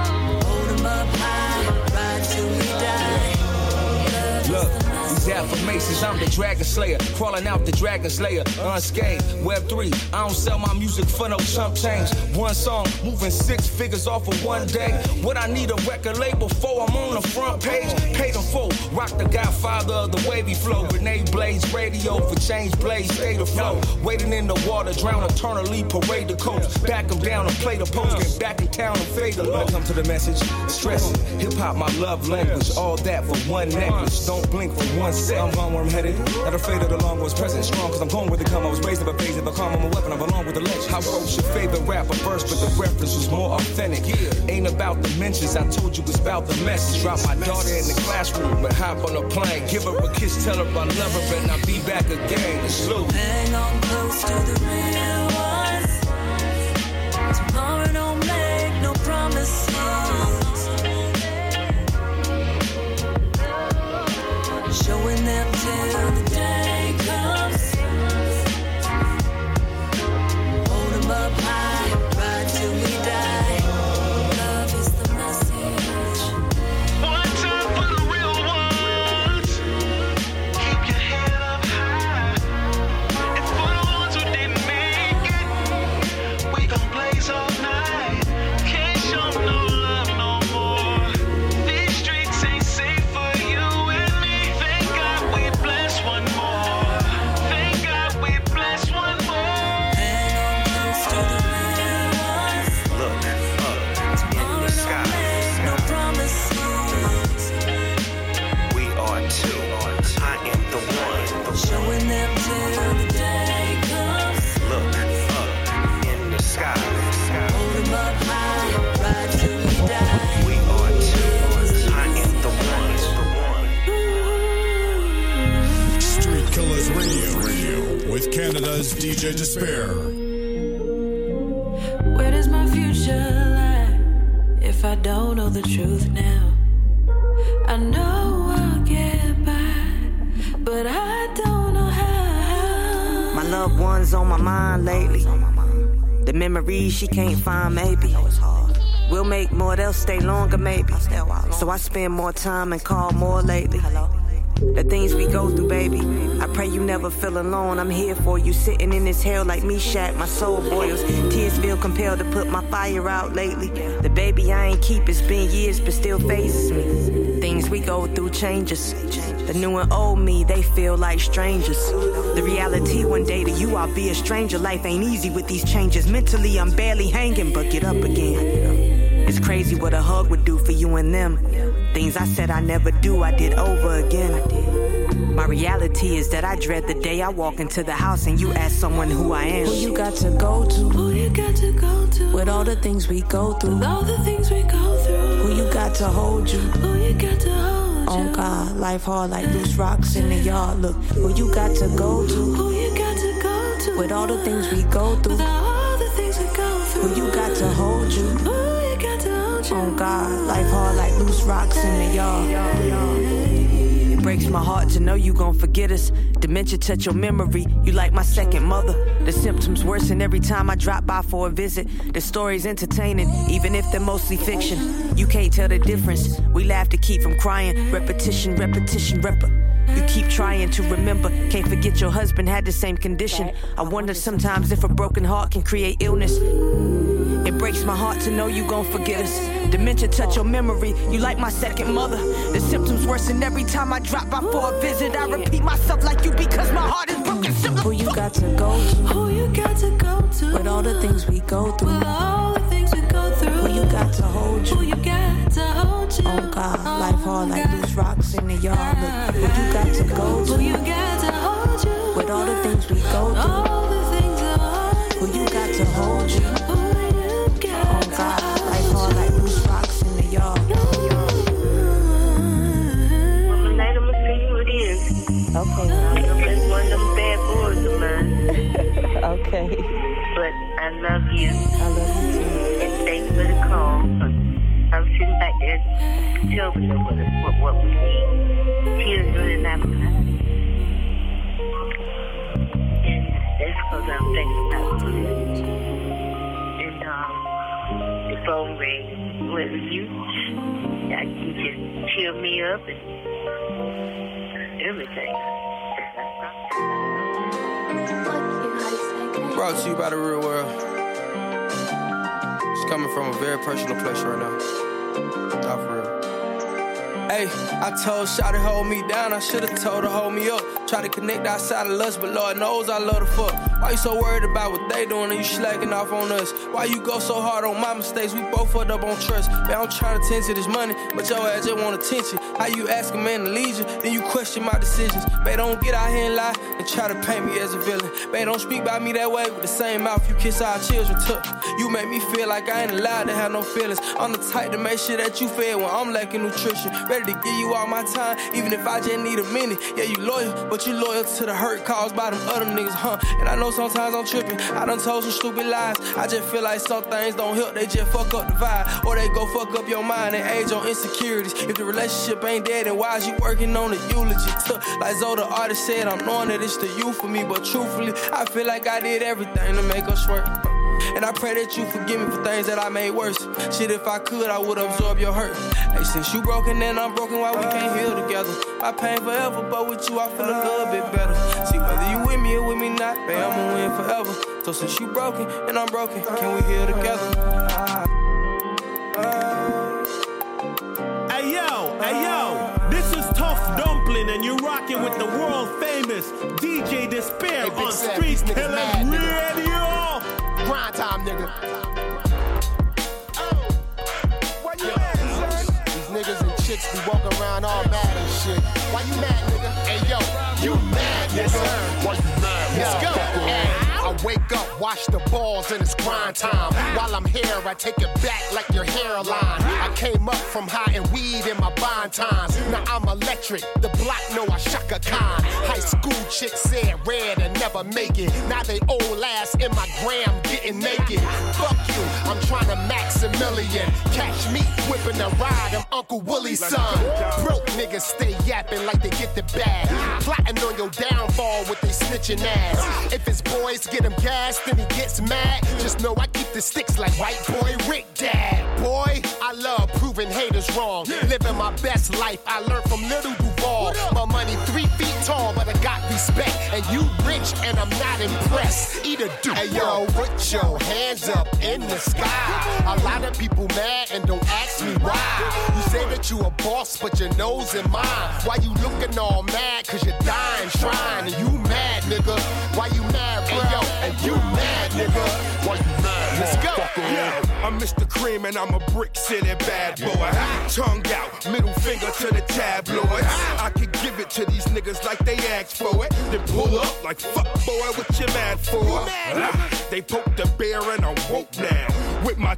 S9: Hold them up high, ride till we die.
S16: Look, these affirmations
S12: faces, I'm the dragon slayer. Crawling out the dragon's lair, unscathed. Web 3, I don't sell my music for no chump change. One song, moving 6 figures off of one day. What I need a record label for, I'm on the front page. Paid in full, rock the godfather of the wavy flow. Grenade blades, radio for change blades, stay the flow. Waiting in the water, drown eternally, parade the coast. Back them down and play the post, get back in town and fade the low. Come to the message, stress it. Hip-hop, my love language, all that for one necklace. Don't blink for 1 sec. I'm gone where I'm headed, not afraid of the long was present. Strong, cause I'm going where they come. I was raised up a phase, if I calm, I'm a weapon, I belong with the legend. I wrote your favorite rapper verse, but the reference was more authentic. Ain't about the mentions, I told you it's about the message. Drop my daughter in the classroom, but hop on a plane. Give her a kiss, tell her I love her, and I'll be back again. Salute.
S9: Hang on close to the real ones. Tomorrow don't make no promises. Showing them till the day comes. Hold them up high, ride till we die. Love is the message.
S21: One time for the real ones. Keep your head up high. It's for the ones who didn't make it. We gon' blaze all night. Can't show no love no more. These streets ain't safe for you and me. Thank God we blessed one more. Thank God we blessed one more.
S9: Hang on close to the real ones.
S13: Look up in the sky.
S9: No promises.
S13: We are two. I am the one.
S9: Showing them till the day comes.
S13: Look up in the sky.
S9: Hold them up high, ride till we die.
S13: We are two. I am the one.
S4: Street Killers Radio with Canada's DJ Despair.
S9: Where does my future lie if I don't know the truth now? I know I'll get by, but I don't know how.
S14: My loved ones on my mind lately. The memories she can't find, maybe. We'll make more, they'll stay longer, maybe. So I spend more time and call more lately. The things we go through, baby. I pray you never feel alone. I'm here for you, sitting in this hell like Meshach. My soul boils, tears feel compelled to put my fire out lately. The baby I ain't keep, it's been years, but still phases me. Things we go through changes. The new and old me, they feel like strangers. The reality, one day to you I'll be a stranger. Life ain't easy with these changes. Mentally I'm barely hanging, but get up again. It's crazy what a hug would do for you and them. Things I said I never do, I did over again. My reality is that I dread the day I walk into the house and you ask someone who I am.
S9: Who you got to go to? Who you got to go to?
S14: With all the things we go through.
S9: With all the things we go through.
S14: Who you got to hold you?
S9: Who you got to hold you?
S14: Oh God, life hard like loose rocks in the yard. Look, who you got to go to?
S9: Who you got to go to?
S14: With all the things we go through.
S9: With all the things we go through.
S14: Who you got to hold you?
S9: Who you got to hold you?
S14: Oh God, life hard like loose rocks in the yard. It breaks my heart to know you gon' forget us. Dementia touch your memory, you like my second mother. The symptoms worsen every time I drop by for a visit. The story's entertaining, even if they're mostly fiction. You can't tell the difference, we laugh to keep from crying. Repetition, you keep trying to remember. Can't forget your husband had the same condition. I wonder sometimes if a broken heart can create illness. It breaks my heart to know you gon' forget us. Dementia touch your memory, you like my second mother. The symptoms worsen every time I drop by for a visit. I repeat myself like you because my heart is broken. Who you got to go to?
S9: Who you got to go to?
S14: With all the things we go through.
S9: With all the things we go through.
S14: Who you got to hold you?
S9: Who you got to hold you?
S14: Oh God, life hard like loose rocks in the yard. Look, who you got to go to?
S9: Who you got to hold you?
S14: With all the things we go through.
S9: All the things I hold you.
S14: Who you got to hold you?
S9: Who you got
S14: oh God, life hard like loose rocks in the yard.
S15: Tonight I'ma see who it is.
S14: Okay.
S15: I'm one of them bad boys of mine.
S14: Okay.
S15: But I love you.
S14: I love you too.
S15: And thanks for the call. I'm sitting back there telling them what we need. Tears running out of my eyes. And that's because I'm thinking about it. And the phone rang. Went with you. You just cheer me up and everything.
S11: Brought to you by the real world. It's coming from a very personal place right now. Not for real. Hey, I told Shawty hold me down, I should've told her hold me up. Try to connect outside of lust, but Lord knows I love the fuck. Why you so worried about what they doing and you slacking off on us? Why you go so hard on my mistakes? We both fucked up on trust. Man, I'm trying to tend to this money, but your ass just want attention. How you ask a man to lead you, then you question my decisions. Babe, don't get out here and lie and try to paint me as a villain. Babe, don't speak about me that way with the same mouth you kiss our children. You make me feel like I ain't allowed to have no feelings. I'm the type to make sure that you fed when I'm lacking nutrition. Ready to give you all my time, even if I just need a minute. Yeah, you loyal, but you loyal to the hurt caused by them other niggas, huh? And I know sometimes I'm tripping, I done told some stupid lies. I just feel like some things don't help, they just fuck up the vibe. Or they go fuck up your mind and age on insecurities. If the relationship ain't dead, then why is you working on the eulogy? Like Zoe the artist said, I'm knowing that it's the you for me, but truthfully, I feel like I did everything to make us work. And I pray that you forgive me for things that I made worse. Shit, if I could, I would absorb your hurt. Hey, since you broken and I'm broken, why we can't heal together? I pain forever, but with you I feel a little bit better. See, whether you with me or with me not, babe, I'ma win forever. So since you broken and I'm broken, can we heal together?
S22: Hey yo, this is Tough Dumpling and you're rocking with the world famous DJ Despair on Street Killers Radio.
S17: Grind time, nigga. Why you mad, son? These niggas and chicks be walking around all mad and shit. Why you mad, nigga? Hey, yo, you mad, nigga? Yes, sir. Why you mad? Let's go. Hey, I wake up, wash the balls, and it's grind time. While I'm here, I take it back like your hairline. I came up from high and weed in my bond times. Now I'm electric. The block know I Shaka Khan. High school chicks said red and never make it. Now they old ass in my gram getting naked. Fuck you, I'm trying to max a million. Catch me whipping a ride, I'm Uncle Willie's son. Broke niggas stay yapping like they get the bag. Plotting on your downfall with they snitching ass. If it's boys get him gassed, then he gets mad. Just know I keep the sticks like white boy Rick Dad. Boy, I love proving haters wrong. Living my best life, I learned from Little Duval. My money 3 feet tall, but I got respect. And you rich, and I'm not impressed. Eat a dude. Hey yo, put your hands up in the sky. A lot of people mad and don't ask me why. You say that you a boss, but your nose in mine. Why you looking all mad? Cause you're dying trying. And you mad, nigga. Why you mad, bro? Hey, yo, and you mad, nigga. Why you mad? Let's go.
S18: Yeah, I'm Mr. Cream and I'm a brick city bad boy. Tongue out, middle finger to the tabloids. I can give it to these niggas like they asked for it. Then pull up like fuck boy, what you mad for? They poke the bear and I'm woke now. With my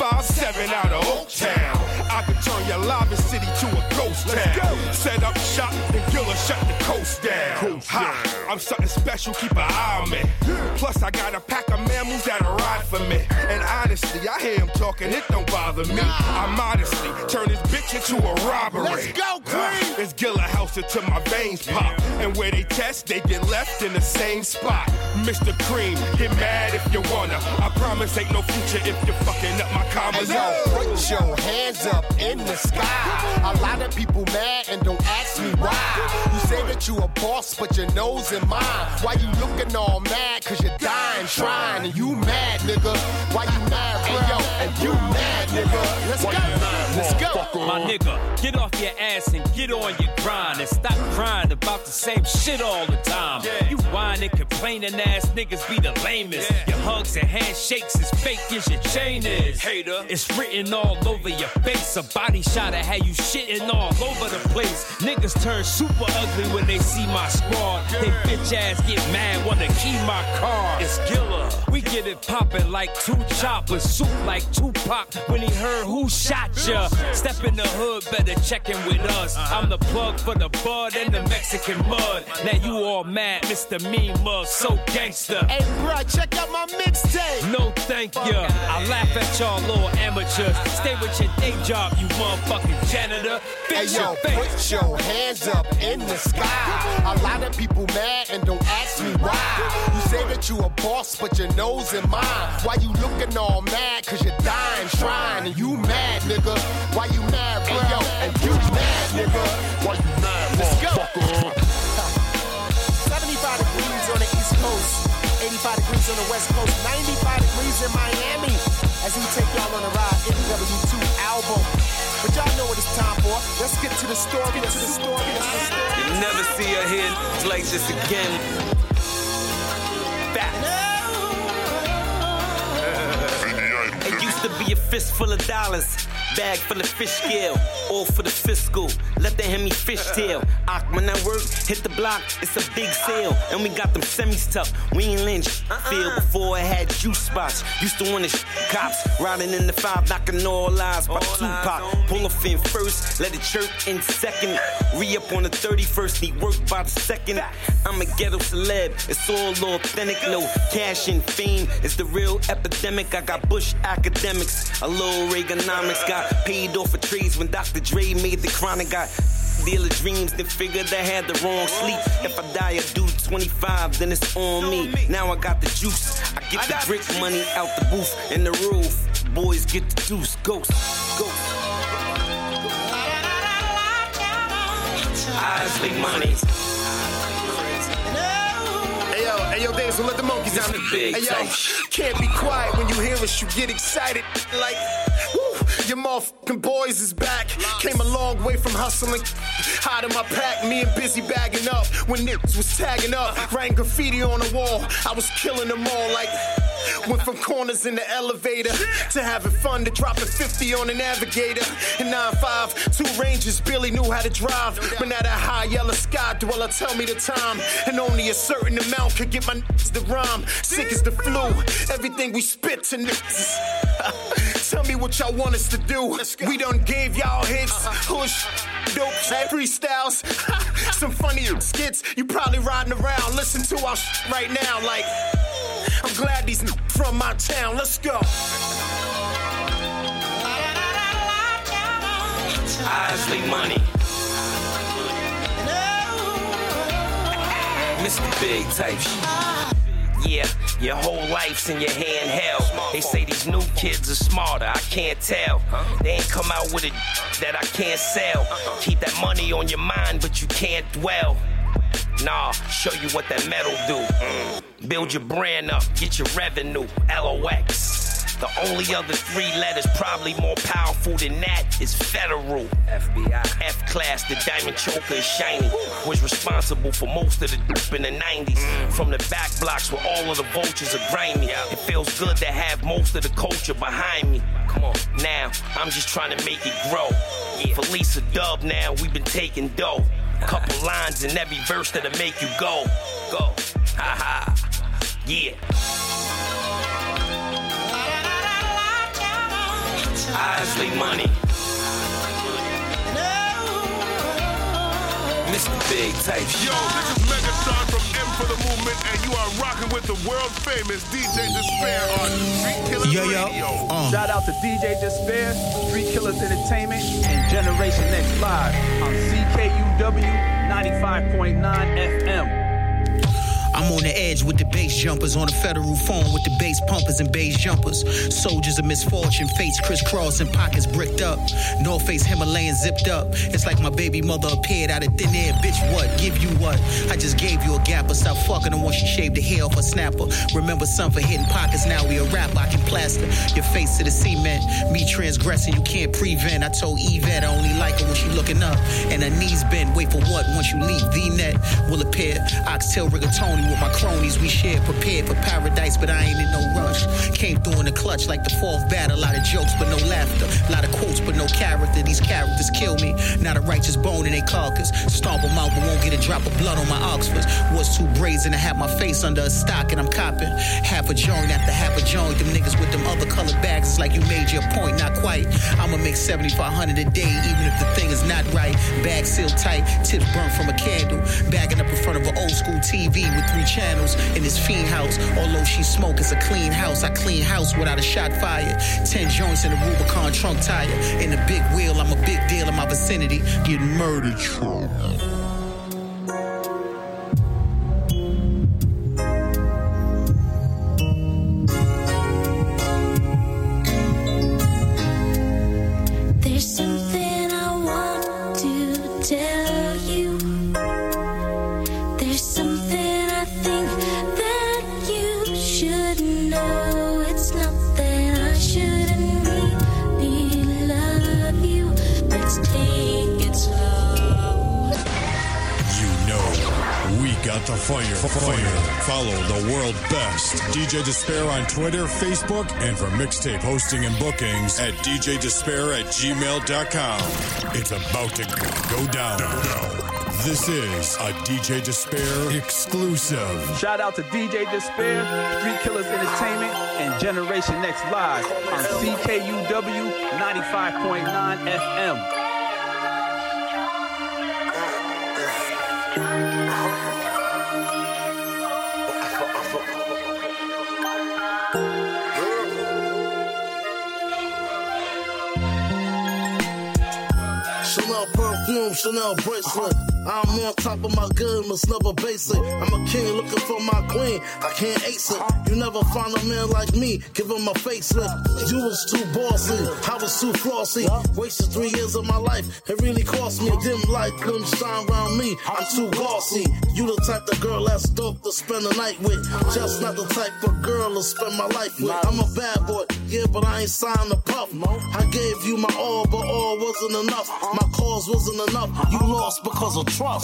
S18: 357 out of Oak Town. I can turn your lobby city to a ghost town. Set up shop and killer shut the coast down. I'm something special, keep an eye on me. Plus I got a pack of mammals that'll ride for me. And honestly, I hear him talking, it don't bother me. I modestly turn this bitch into a robbery.
S17: Let's go, Cream!
S18: It's Gilla House until my veins pop. And where they test, they get left in the same spot. Mr. Cream, get mad if you wanna. I promise ain't no future if you're fucking up my commas.
S17: Hey, yo, put your hands up in the sky. A lot of people mad and don't ask me why. You say that you a boss, but your nose in mine. Why you looking all mad? Cause you're dying trying. And you mad, nigga. Why you mad, bro? Hey, yo, and you mad, nigga. Let's go. Let's go.
S19: My nigga, get off your ass and get on your grind. And stop crying about the same shit all the time. You whining, complaining ass niggas be the lamest. Your hugs and handshakes as fake as your chain is. Hater, it's written all over your face. A body shot at how you shitting all over the place. Niggas turn super ugly when they see my squad. They bitch ass get mad, wanna key my car. It's Gilla. We get it poppin' like 2 choppers. Soup like Tupac when he heard who shot ya. Step in the hood, better check in with us. I'm the plug for the bud and the Mexican mud. Now you all mad, Mr. Mean Mug, so gangster.
S17: Hey, bro, check out my mixtape.
S19: No, thank ya. I laugh at y'all little amateurs. Stay with your day job, you motherfucking janitor.
S17: Hey, yo, put your hands up in the sky. A lot of people mad and don't ask me why. You say that you a boss, but your nose in mine. Why you looking all mad? Cause you're dying trying. And you mad, nigga. Why you mad, bro? Hey, yo, and you mad, nigga. Why you mad? Let's go. 85 degrees on the West Coast, 95 degrees in Miami. As we take y'all on a ride, NW2 album. But y'all know what it's time for. Let's get to the story.
S6: You'll never see a hit like this again. It used to be a fistful of dollars, bag full of fish scale, all for the fiscal. Let the Hemi fishtail. When I work, hit the block, it's a big sale. And we got them semis tough. We ain't Lynch. Feel before I had juice spots. Used to want to cops. Riding in the 5, knocking all lies by Tupac. Pull a fin first, let it chirp in second. Re-up on the 31st, need work by the second. I'm a ghetto celeb, it's all authentic. No cash and fame, it's the real epidemic. I got Bush academics, a little Reaganomics. Got paid off for trades when Dr. Dre made the Chronic. Got dealer dreams, then figured I had the wrong sleep. If I die a dude 25, then it's on me. Now I got the juice, I get the brick money out the booth and the roof. Boys get the deuce, ghost. Isley money.
S17: Hey yo, Dave, so let the monkeys out. Hey yo, can't be quiet when you hear us, you get excited. Like, woo, your motherfucking boys is back. Came a long way from hustling. Hide in my pack, me and Busy bagging up. When niggas was tagging up, writing graffiti on the wall. I was killing them all like. Went from corners in the elevator to having fun to dropping 50 on the Navigator. In 9.5, 2 Rangers barely knew how to drive. But now that high yellow sky dweller tell me the time. And only a certain amount could get my niggas to rhyme. Sick as the flu, everything we spit to niggas. Tell me what y'all want us to do. We done gave y'all hits, push, dope, freestyles. Some funny skits, you probably riding around. Listen to our shit right now like... I'm glad these from my town. Let's go.
S6: Isley money. Mr. Big type shit. Yeah, your whole life's in your handheld. They say these new kids are smarter, I can't tell. They ain't come out with it that I can't sell. Keep that money on your mind, but you can't dwell. Nah, show you what that metal do. Build your brand up, get your revenue. LOX. The only other 3 letters probably more powerful than that is federal. FBI. F-class, the diamond choker is shiny. Was responsible for most of the dope in the 90s. From the back blocks where all of the vultures are grimy. It feels good to have most of the culture behind me. Come on, now I'm just trying to make it grow. For Lisa Dub now, we've been taking dough. Couple lines in every verse that'll make you go. Ha ha. Yeah. Isley money. Mr. Big type shit.
S18: Yo, this is Megatron from M for the Movement, and you are rocking with the world famous DJ Despair on Street Killers Radio.
S5: Shout out to DJ Despair, Street Killers Entertainment, and Generation X Live on CKUW 95.9 FM.
S20: I'm on the edge with the bass jumpers, on the federal phone with the bass pumpers and bass jumpers. Soldiers of misfortune, face crisscross and pockets bricked up. North Face Himalayan zipped up. It's like my baby mother appeared out of thin air. Bitch, what? Give you what? I just gave you a gapper. Stop fucking her once she shaved the hair off her snapper. Remember some for hitting pockets, now we a rapper. I can plaster your face to the cement. Me transgressing, you can't prevent. I told Yvette I only like her when she looking up. And her knees bend, wait for what? Once you leave, V-net will appear. Oxtail rigatoni with my cronies, we shared, prepared for paradise, but I ain't in no rush. Came through in the clutch like the 4th battle. A lot of jokes, but no laughter. A lot of quotes, but no character. These characters kill me. Not a righteous bone in their carcass. Stomp them out, but won't get a drop of blood on my Oxfords. Was too brazen to have my face under a stock, and I'm copping half a joint after half a joint. Them niggas with them other colored bags, it's like you made your point, not quite. I'ma make 7,500 a day, even if the thing is not right. Bag sealed tight, tips burnt from a candle. Bagging up in front of an old school TV with 3 channels in this fiend house. Although she smoke, it's a clean house. I clean house without a shot fired. 10 joints in a Rubicon trunk tire. In a big wheel, I'm a big deal in my vicinity. Getting murdered.
S9: There's something I want to tell you. There's something I think that you
S4: the fire. Follow the world best DJ Despair on Twitter, Facebook, and for mixtape hosting and bookings at djdespair@gmail.com. It's about to go down. This is a DJ Despair exclusive.
S5: Shout out to DJ Despair, Street Killers Entertainment, and Generation Next Live on CKUW 95.9 FM.
S1: Chanel perfume, Chanel bracelet. I'm on top of my game, must never basic. I'm a king looking for my queen, I can't ace it. You never find a man like me, give him a facelift. You was too bossy, I was too flossy. Wasted 3 years of my life, it really cost me. Dim light couldn't shine around me, I'm too glossy. You the type of girl that's dope to spend the night with. Just not the type of girl to spend my life with. I'm a bad boy, yeah, but I ain't signed a puff. I gave you my all, but all wasn't enough. My cause wasn't enough, you lost because of trust.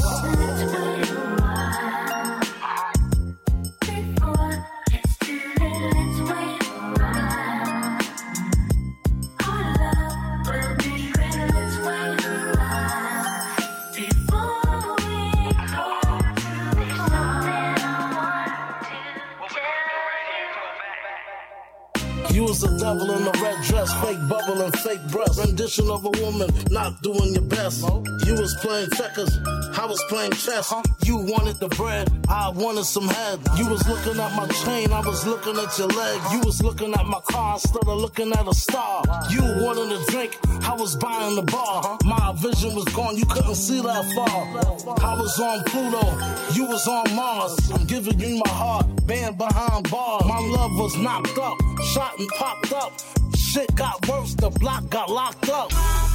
S1: You was the devil in a red dress, fake bubble and fake breast. Rendition of a woman not doing your best. You was playing checkers, I was playing chess. You wanted the bread, I wanted some head. You was looking at my chain, I was looking at your leg. You was looking at my car instead of looking at a star. You wanted a drink, I was buying the bar. My vision was gone, you couldn't see that far. I was on Pluto, you was on Mars. I'm giving you my heart, band behind bars. My love was knocked up, shot and popped up. Shit got worse, the block got locked up.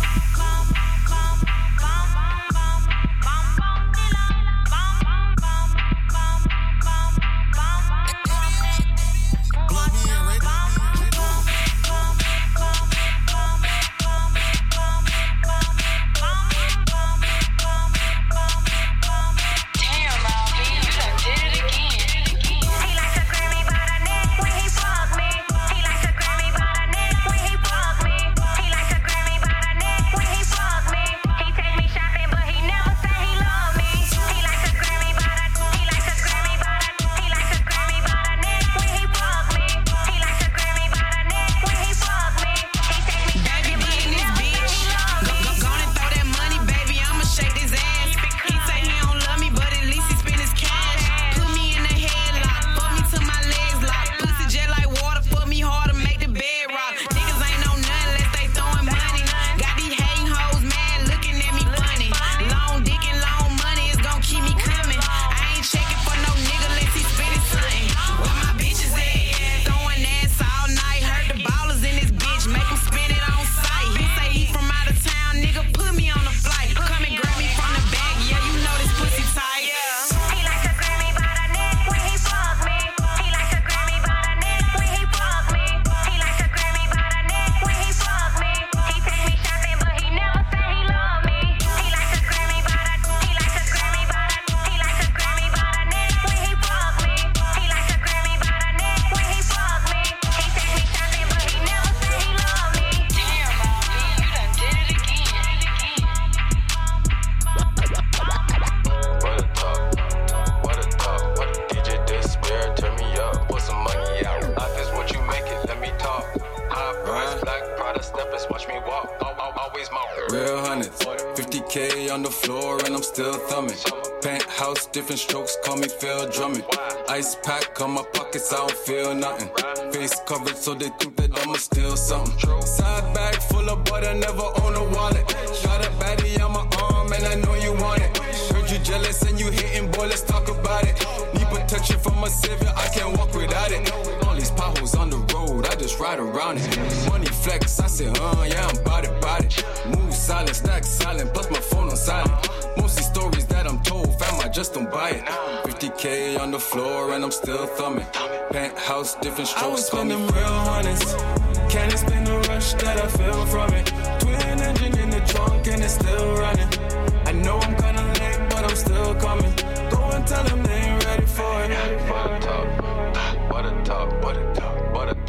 S3: Different strokes, call me Phil Drummond. Ice pack on my pockets, I don't feel nothing. Face covered so they think that I'ma steal something. Side bag full of butter, never own a wallet. Got a baddie on my arm and I know you want it. Heard you jealous and you hating, boy, let's talk about it. Need protection from a savior, I can't walk without it. All these potholes on the road, I just ride around it. Money flex, I say, yeah, I'm bout it. Move silent, stack silent, plus my phone on silent. Mostly stories that I'm told, fam, I just don't buy it. 50K on the floor and I'm still thumbing. Penthouse, different strokes. I was spending real honest. Can't explain the rush that I feel from it. Twin engine in the trunk and it's still running. I know I'm kinda late, but I'm still coming. Go and tell them they ain't ready.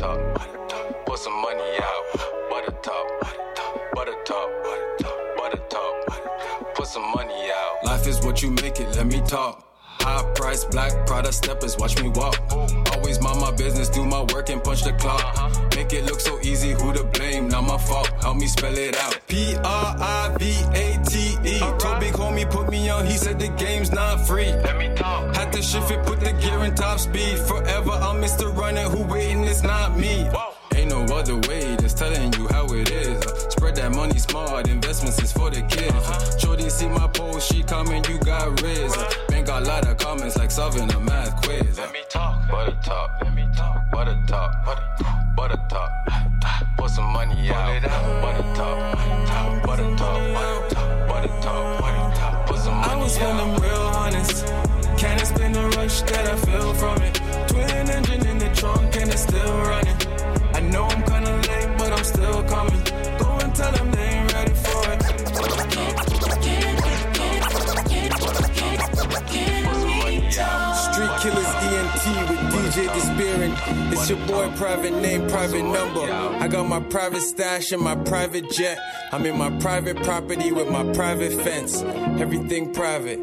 S3: top, put some money out. Butter top, butter top, butter top, put some money out. Life is what you make it, let me talk. High price, black Prada steppers, watch me walk. Always mind my business, do my work and punch the clock. Make it look so easy, who to blame? Not my fault, help me spell it out. Private. Told big homie put me on, he said the game's not free. Let me talk. Had to shift it, put the gear in top speed. Forever I'm Mr. Runner, who waiting, it's not me. Ain't no other way, just telling you how it is. Spread that money smart, investments is for the kids. Shorty see my post, she comment, you got riz. Bank got a lot of comments like solving a math quiz. Let me talk, butter top, let me talk, butter top, butter top, put some money out. Butter top, butter top, butter top, put some money out. I was feeling real honest, can't explain the rush that I feel from it. Twin engine in the trunk and it's still running. I know I'm kinda late, but I'm still coming. Go and tell them they ain't ready for it.
S11: Street Killers ENT with DJ Despairing. It's your boy, private name, private number. I got my private stash and my private jet. I'm in my private property with my private fence. Everything private.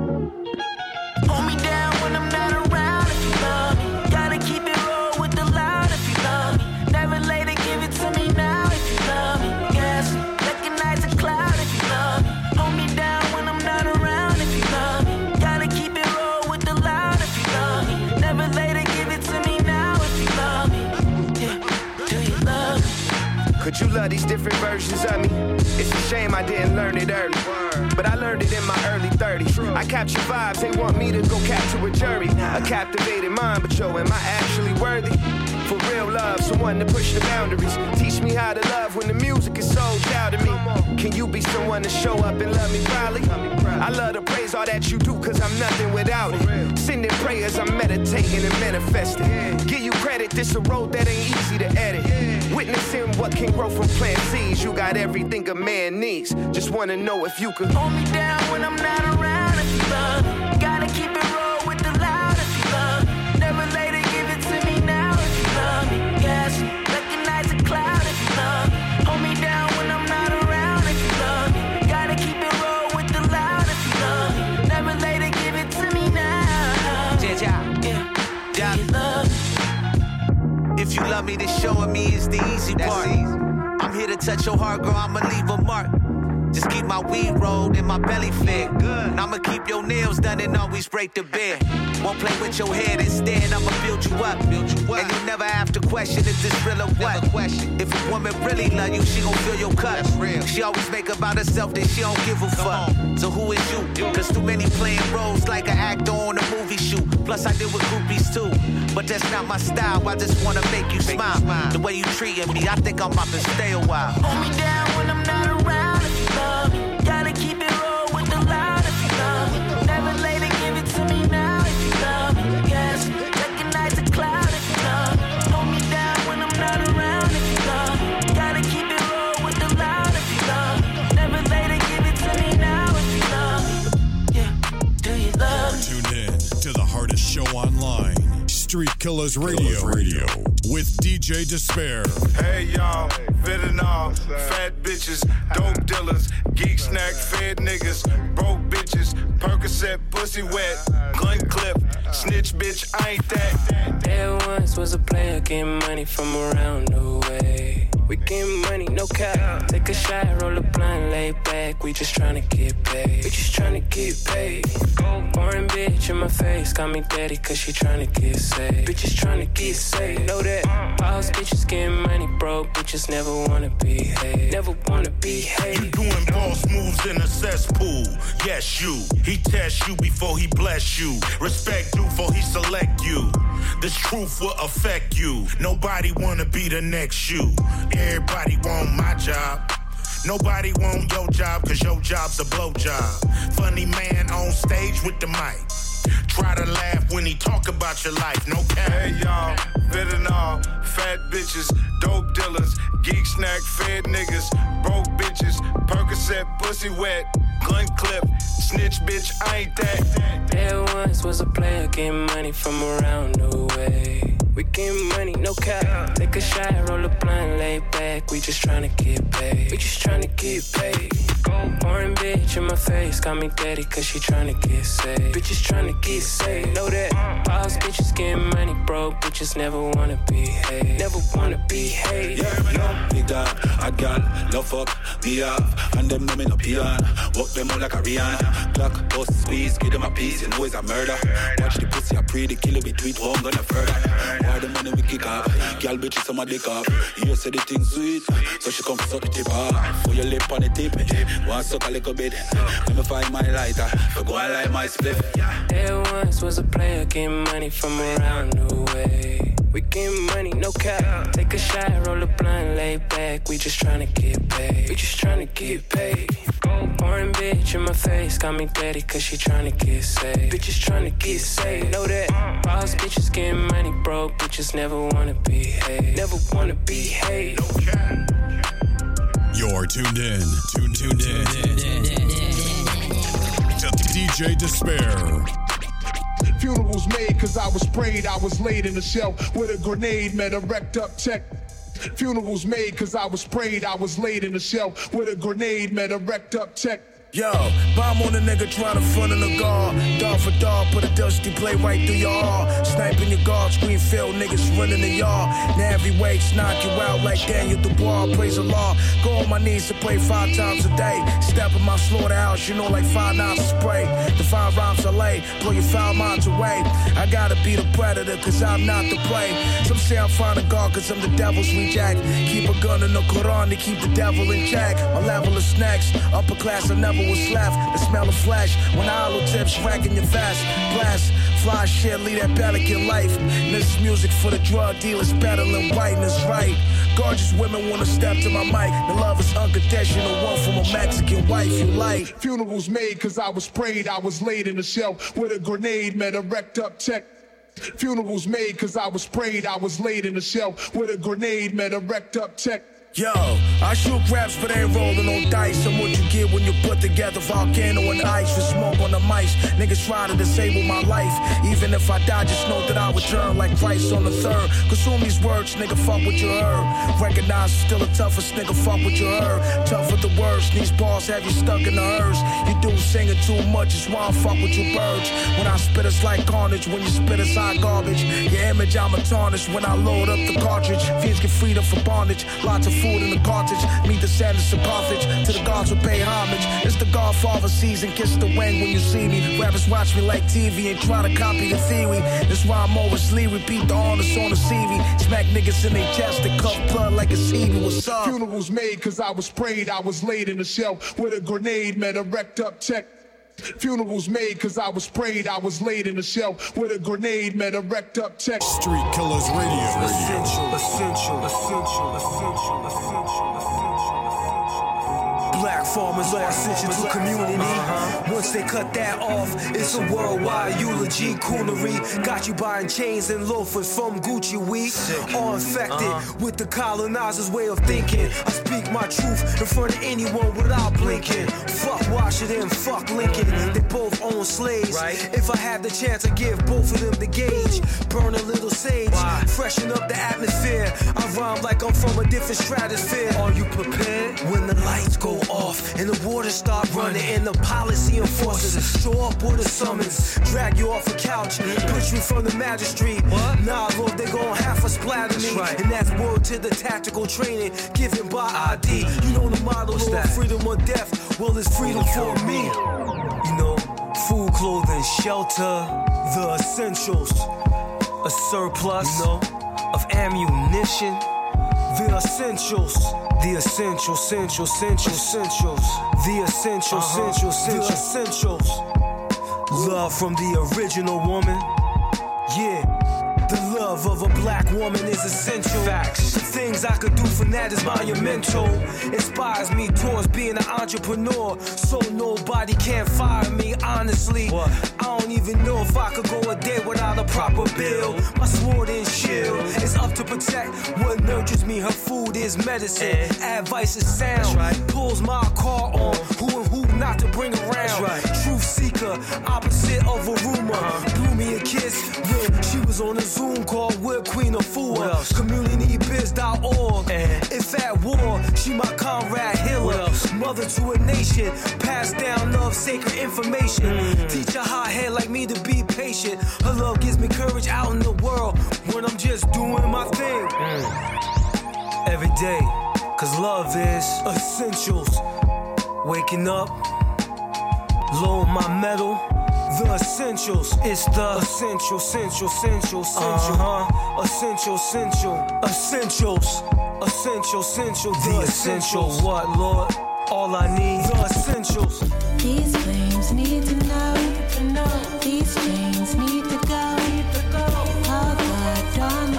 S9: Hold me down when I'm not around if you love me. Gotta keep it roll with the loud if you love me. Never later, give it to me now if you love me. Yes, recognize a cloud if you love me. Hold me down when I'm not around if you love me. Gotta keep it roll with the loud if you love me. Never later, give it to me now if you love me. Yeah, do you love me?
S2: Could you love these different versions of me? It's a shame I didn't learn it early, but I learned it in my early 30s. I capture vibes, they want me to go capture a jury. A captivated mind, but yo, am I actually worthy? For real love, someone to push the boundaries. Teach me how to love when the music is so child to me. Can you be someone to show up and love me proudly? I love to praise all that you do, cause I'm nothing without it. Sending prayers, I'm meditating and manifesting. Give you credit, this a road that ain't easy to edit. Witnessing what can grow from plant seeds. You got everything a man needs. Just wanna know if you could
S9: hold me down when I'm not around if you love me. Gotta keep it roll with the loud if you love me. Never later, give it to me now if you love me. Yes, recognize a cloud if you love me. Hold me down when I'm not around if you love me. Gotta keep it roll with the loud if you love me. Never later, give it to me now. Yeah, do you love me?
S7: If you love me, then showing me is the easy part. I'm here to touch your heart, girl, I'ma leave a mark. Just keep my weed rolled and my belly fit. Good. I'ma keep your nails done and always break the bed. Won't play with your head, instead I'ma build you up. And you never have to question if this real or what. If a woman really love you, she gon' fill your cup. She always make about herself that she don't give a fuck. So who is you? Cause too many playing roles like an actor on a movie shoot. Plus I deal with groupies too. But that's not my style, I just wanna make you smile. The way you treating me, I think I'm about to stay a while.
S9: Hold me down when I'm not around if you love me. Gotta keep it roll with the loud if you love me. Never later, give it to me now if you love me. Yes, recognize a cloud if you love me. Hold me down when I'm not around if you love me. Gotta keep it roll with the loud if you love me. Never later, give it to me now if you love me. Yeah, do you love me?
S4: Tune in to the hardest show online. Street Killers Radio with DJ Despair.
S18: Hey y'all, fentanyl, fat bitches, dope dealers, geek snack, fed niggas, broke bitches, Percocet, pussy wet, gun clip, snitch bitch, I ain't that.
S11: There once was a player getting money from around the way. We getting money, no cap. Take a shot, roll a blunt, lay back. We just tryna get paid. We just tryna get paid. Foreign bitch in my face, call me daddy, cause she tryna get saved. Bitches tryna get saved. Know that boss bitches getting money, broke bitches never wanna behave. Never wanna behave.
S18: You doing boss moves in a cesspool. Yes, you. He test you before he bless you. Respect you before he select you. This truth will affect you. Nobody wanna be the next you. Everybody want my job. Nobody want your job, cause your job's a blow job. Funny man on stage with the mic. Try to laugh when he talk about your life, no cap. Hey y'all, fentanyl, fat bitches, dope dealers, geek snack, fed niggas, broke bitches, Percocet, pussy wet, gun clip, snitch bitch, I ain't that.
S11: There once was a player getting money from around the way. We getting money, no cap. Take a shot, roll a blunt, lay back. We just tryna get paid. We just tryna get paid. Gold pouring bitch in my face. Call me daddy cause she tryna get saved. Bitches tryna get saved. Know that. Boss bitches getting money, broke bitches never wanna behave. Never wanna behave.
S8: Yeah, no, big dog. I got love fuck, be off. And them know me no peon. Walk them out like a Rihanna. Clock, bust, squeeze, give them a piece. You know it's a murder. Watch the pussy, I pray the killer be tweet. Oh, I'm gonna further. Why the money we kick off? Girl bitches on my dick off. You say the thing sweet, so she come for suck the tip off. For your lip on the tip, want suck a little bit. Let me find my lighter, for go I light my split.
S11: There once was a player getting money from around the way. We getting money, no cap. Take a shot, roll a blunt, lay back. We just tryna get paid. We just tryna get paid. Gold pouring bitch in my face. Call me daddy cause she tryna get saved. Bitches tryna get saved. Know that. Boss bitches getting money, broke bitches never wanna behave. Never wanna behave. No cap.
S4: You're tuned in. Tuned in. To DJ Despair.
S10: Funerals made cause I was sprayed. I was laid in the shelf with a grenade. Met a wrecked up tech. Funerals made cause I was sprayed. I was laid in the shelf with a grenade. Met a wrecked up tech.
S21: Yo, bomb on a nigga trying to front in the guard. Dog for dog, put a dusty play right through your heart. Sniping your guard, screen field, niggas running the yard. Now heavyweights knock you out like Daniel Dubois. Praise the law, go on my knees to pray 5 times a day. Step in my slaughterhouse, you know, like 5 ounces of spray. The 5 rhymes I lay, blow your foul minds away. I gotta be the predator, cause I'm not the prey. Some say I'm fine to God, cause I'm the devil's reject. Keep a gun in the Quran to keep the devil in check. My level of snacks, upper class I never was left. The smell of flesh when the hollow tips racking your vest. Blast, fly shit, lead that pelican life. And this is music for the drug dealers peddling whiteness, right? Gorgeous women wanna step to my mic. The love is unconditional, one from a Mexican wife you like.
S10: Funerals made cause I was sprayed. I was laid in the shelf with a grenade. Met a wrecked up tech. Funerals made cause I was sprayed. I was laid in the shelf with a grenade. Met a wrecked up tech.
S21: Yo, I shoot raps but ain't rolling on dice. I'm what you get when you put together volcano and ice with smoke on the mice. Niggas try to disable my life. Even if I die, just know that I return like Christ on the 3rd. Consume these words, nigga, fuck what you heard. Recognize still the toughest nigga, fuck what you heard. Tough with the words, these bars have you stuck in the hearse. You do singing too much, it's why I fuck with you birds. When I spit it's like carnage, when you spit it's hot garbage. Your image I'ma tarnish when I load up the cartridge. Fiends get freedom from bondage, lots of food in the cartridge. Meet the sadness of Carthage. To the gods who pay homage. It's the Godfather season. Kiss the wing when you see me. Rappers watch me like TV and try to copy the theory. That's why I'm always Lee. Repeat the honors on the CV. Smack niggas in their chest and cuff blood like it's Evie. What's up?
S10: Funerals made cause I was sprayed. I was laid in the shelf with a grenade. Met a wrecked up tech. Funerals made cause I was sprayed. I was laid in the shelf with a grenade. Met a wrecked up tech.
S4: Street Killers Radio.
S21: Essential. Black farmers are essential to community. Once they cut that off, it's a worldwide eulogy. Coonery got you buying chains and loafers from Gucci weed. All infected with the colonizers' way of thinking. I speak my truth in front of anyone without blinking. Fuck Washington, fuck Lincoln. They both own slaves. If I had the chance, I'd give both of them the gauge. Burn a little sage, freshen up the atmosphere. I rhyme like I'm from a different stratosphere. Are you prepared? When the lights go off and the water start running and the policy enforcers show up with a summons, drag you off a couch, push you from the magistrate. Nah, Lord, they gon' have to splatter me. And that's word to the tactical training given by ID. You know the motto, Lord, freedom or death. Well, it's freedom for me. You know, food, clothing, shelter, the essentials. A surplus, you know, of ammunition. The essentials. The essentials. The essentials. Love from the original woman. Yeah. The love of a black woman is essential. Facts. things I could do from that is monumental. Inspires me towards being an entrepreneur, so nobody can fire me, honestly. I don't even know if I could go a day without a proper bill. My sword and shield is up to protect what nurtures me. Her food is medicine, advice is sound. Pulls my car on who and who not to bring around. Truth seeker, opposite of a rumor. Blew me a kiss when she was on a Zoom call with Queen Afua. CommunityBiz.org. If at war, she my comrade healer. Mother to a nation, pass down love, sacred information. Teach a hothead like me to be patient. Her love gives me courage out in the world when I'm just doing my thing. Every day, cause love is essentials. Waking up, low my metal. The essentials, it's the essential. Essentials, the essential. What, Lord? All I need, the essentials.
S9: These flames need to know. These chains need to go. All the dawn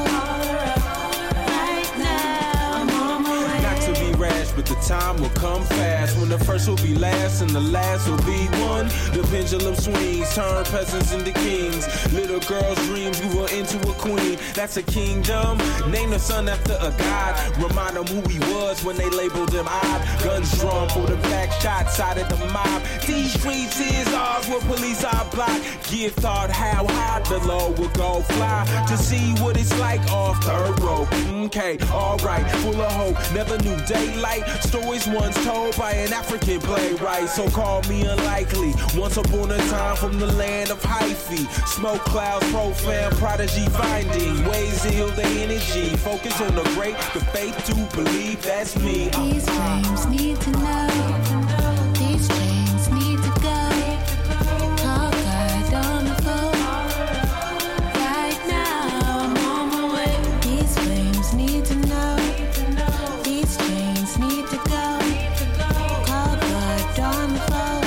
S9: fall. Right now, I'm on my way.
S12: Not to be rash, but the time will come fast when the first will be last and the last will be one. The pendulum swings, turn peasants into kings. Little girls' dreams grew her into a queen. That's a kingdom. Name the son after a god. Remind them who he was when they labeled him odd. Guns drawn for the back shots out of the mob. These streets is ours where police are blocked. Give thought how high the low will go fly to see what it's like off third row. Okay, alright, full of hope. Never knew daylight. Stories once told by an African playwright. So call me unlikely. Once upon a time from the land of Hyphy. Smoke clouds, profane prodigy finding ways to heal their energy. Focus on the great, the faith to believe. That's me.
S9: These flames need to know. These chains need to go. All God on the floor. Right now, I'm on my way. These flames need to know. These chains need to go. All God on the floor.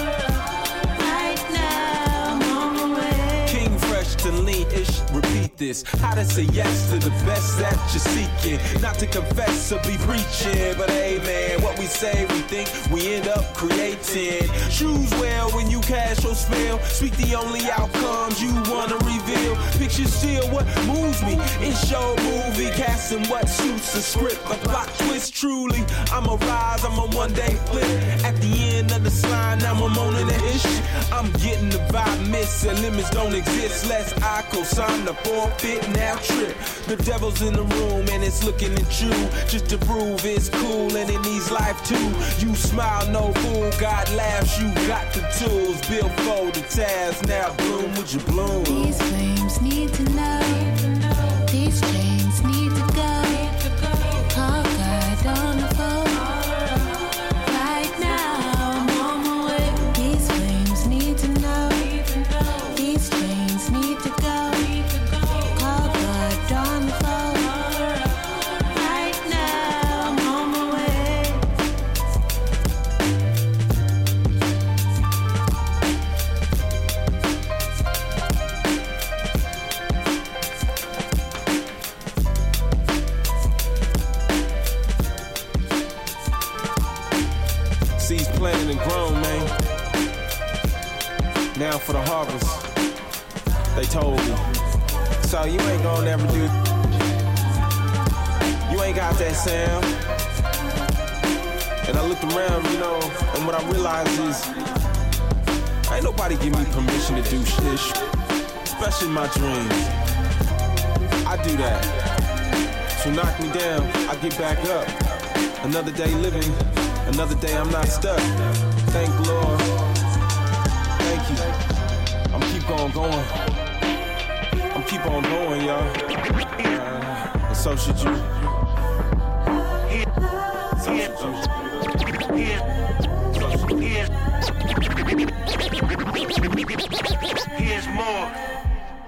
S9: Right now, I'm on my way.
S12: King fresh to lean-ish. Repeat this. How to say yes to the best that you're seeking. Not to confess or be preaching, but hey man, what we say, we think, we end up creating. Choose well when you cast your spell. Speak the only outcomes you wanna reveal. Picture still what moves me. It's your movie, casting what suits the script. A plot twist, truly. I'ma rise, I'm a one day flip. At the end of the slide, now I'm on an ish. I'm getting the vibe miss, and limits don't exist. Less I co-sign the forfeit, now trip. The devil's in the room and it's looking at you just to prove it's cool and it needs life too. You smile, no fool, God laughs, you got the tools. Built for the task, now bloom would you bloom?
S9: These flames need to know. These chains need to go. All God on the floor. Right now, I'm on my way. These flames need to know. These chains need to go. All God on the floor. Right now, I'm on my way.
S12: Seeds planted and grown, man. Now for the harvest. They told me. So you ain't gonna never do. You ain't got that sound. And I looked around, you know, and what I realized is ain't nobody give me permission to do shit, especially my dreams. I do that. So knock me down, I get back up. Another day living, another day I'm not stuck. Thank Lord. Thank you. I'm keep on going. I'm keep on going, y'all. And so should you. So should you.
S16: Here's more.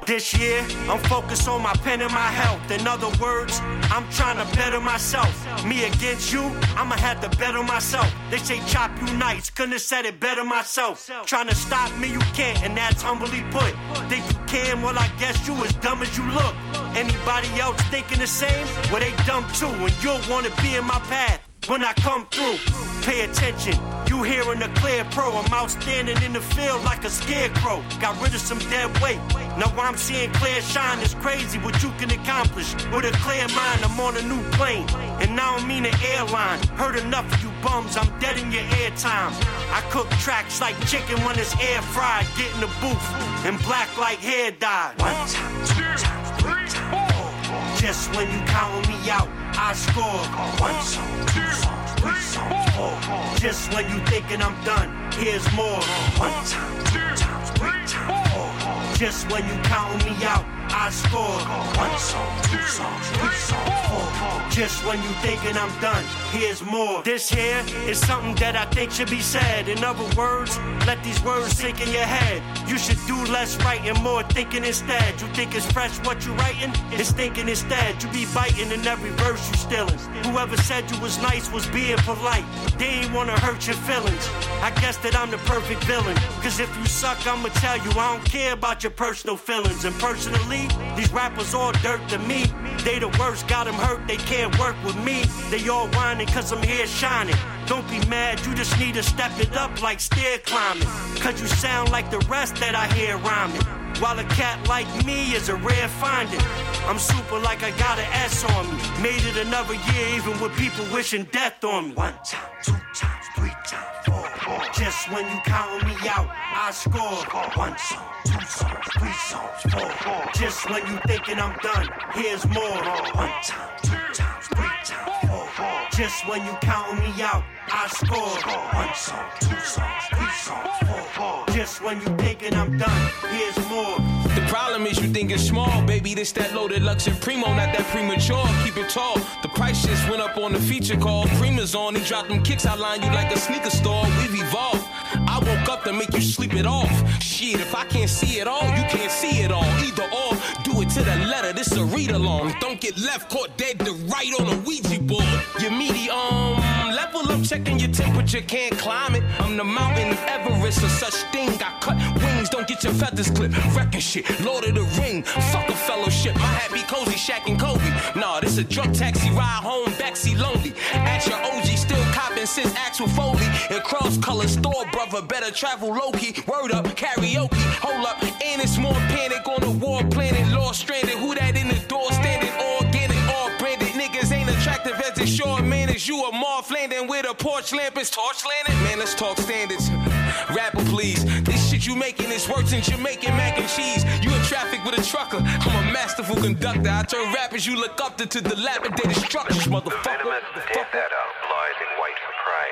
S13: This year, I'm focused on my pen and my health. In other words, I'm trying to better myself. Me against you, I'ma have to better myself. They say chop you nice, couldn't have said it better myself. Trying to stop me, you can't, and that's humbly put. Think you can? Well, I guess you as dumb as you look. Anybody else thinking the same? Well, they dumb too, and you'll wanna be in my path when I come through. Pay attention, you hearing a clear pro. I'm outstanding in the field like a scarecrow. Got rid of some dead weight. Now I'm seeing clear shine. It's crazy what you can accomplish. With a clear mind, I'm on a new plane. And I don't mean an airline. Heard enough of you bums, I'm dead in your airtime. I cook tracks like chicken when it's air fried. Get in the booth and black like hair dye. 1 time, 2 times, 3 times. Just when you count me out, I score. 1 song, 2 songs, 3 songs, 4. Just when you thinking I'm done, here's more. 1 time, 2 times, 3 times, 4. Just when you count me out, I score. 1 song, 2 songs, 3 songs, 4. Just when you thinking I'm done, here's more. This here is something that I think should be said. In other words, let these words sink in your head. You should do less writing, more thinking instead. You think it's fresh what you writing? It's thinking instead. You be biting in every verse you stealing. Whoever said you was nice was being polite. They ain't wanna hurt your feelings. I guess that I'm the perfect villain. Cause if you suck, I'ma tell you I don't care about your personal feelings. And personally, these rappers all dirt to me. They the worst, got them hurt, they can't work with me. They all whining cause I'm here shining. Don't be mad, you just need to step it up like stair climbing. Cause you sound like the rest that I hear rhyming. While a cat like me is a rare finding. I'm super like I got an S on me. Made it another year even with people wishing death on me. 1 time, 2 times, 3 times, 4. Just when you count me out, I score. 1 song, 2 songs, 3 songs, 4. Just when you thinking I'm done, here's more. 1 time, 2 times, 3 times, 4. Just when you count me out, I score. 1 song, 2 songs, 3 songs, 4. Just when you thinking I'm done, here's more.
S12: The problem is you think it's small, baby. This that loaded Lux and Primo, not that premature. Keep it tall. The price just went up on the feature called Prima's on. He dropped them kicks, I line you like a sneaker store. We've evolved. I woke up to make you sleep it off. Shit, if I can't see it all, you can't see it all. Either or, do it to the letter. This a read along. Don't get left caught dead to right on a Ouija board. Your meaty level up, checking your temperature, can't climb it. I'm the mountain of Everest, or such thing. I cut wings, don't get your feathers clipped. Wrecking shit, Lord of the Ring, fuck a fellowship. My happy cozy, Shaq and Kobe. Nah, this a drunk taxi ride home, backseat lonely. At your OG, still copping since Axel Foley. In cross color store, brother, better travel low-key. Word up, karaoke, hold up. And it's more panic on the war planet. Lost stranded, who that in the door standing? Organic, all branded. Niggas ain't attractive as the short man is. You a Marv Landon with a porch lamp is torch landing. Man, let's talk standards. Rapper, please. This shit you making is worse than Jamaican mac and cheese. You in traffic with a trucker. I'm a masterful conductor. I turn rappers you look up to dilapidated structures, motherfucker.
S16: The venomous death adder lies in wait for prey.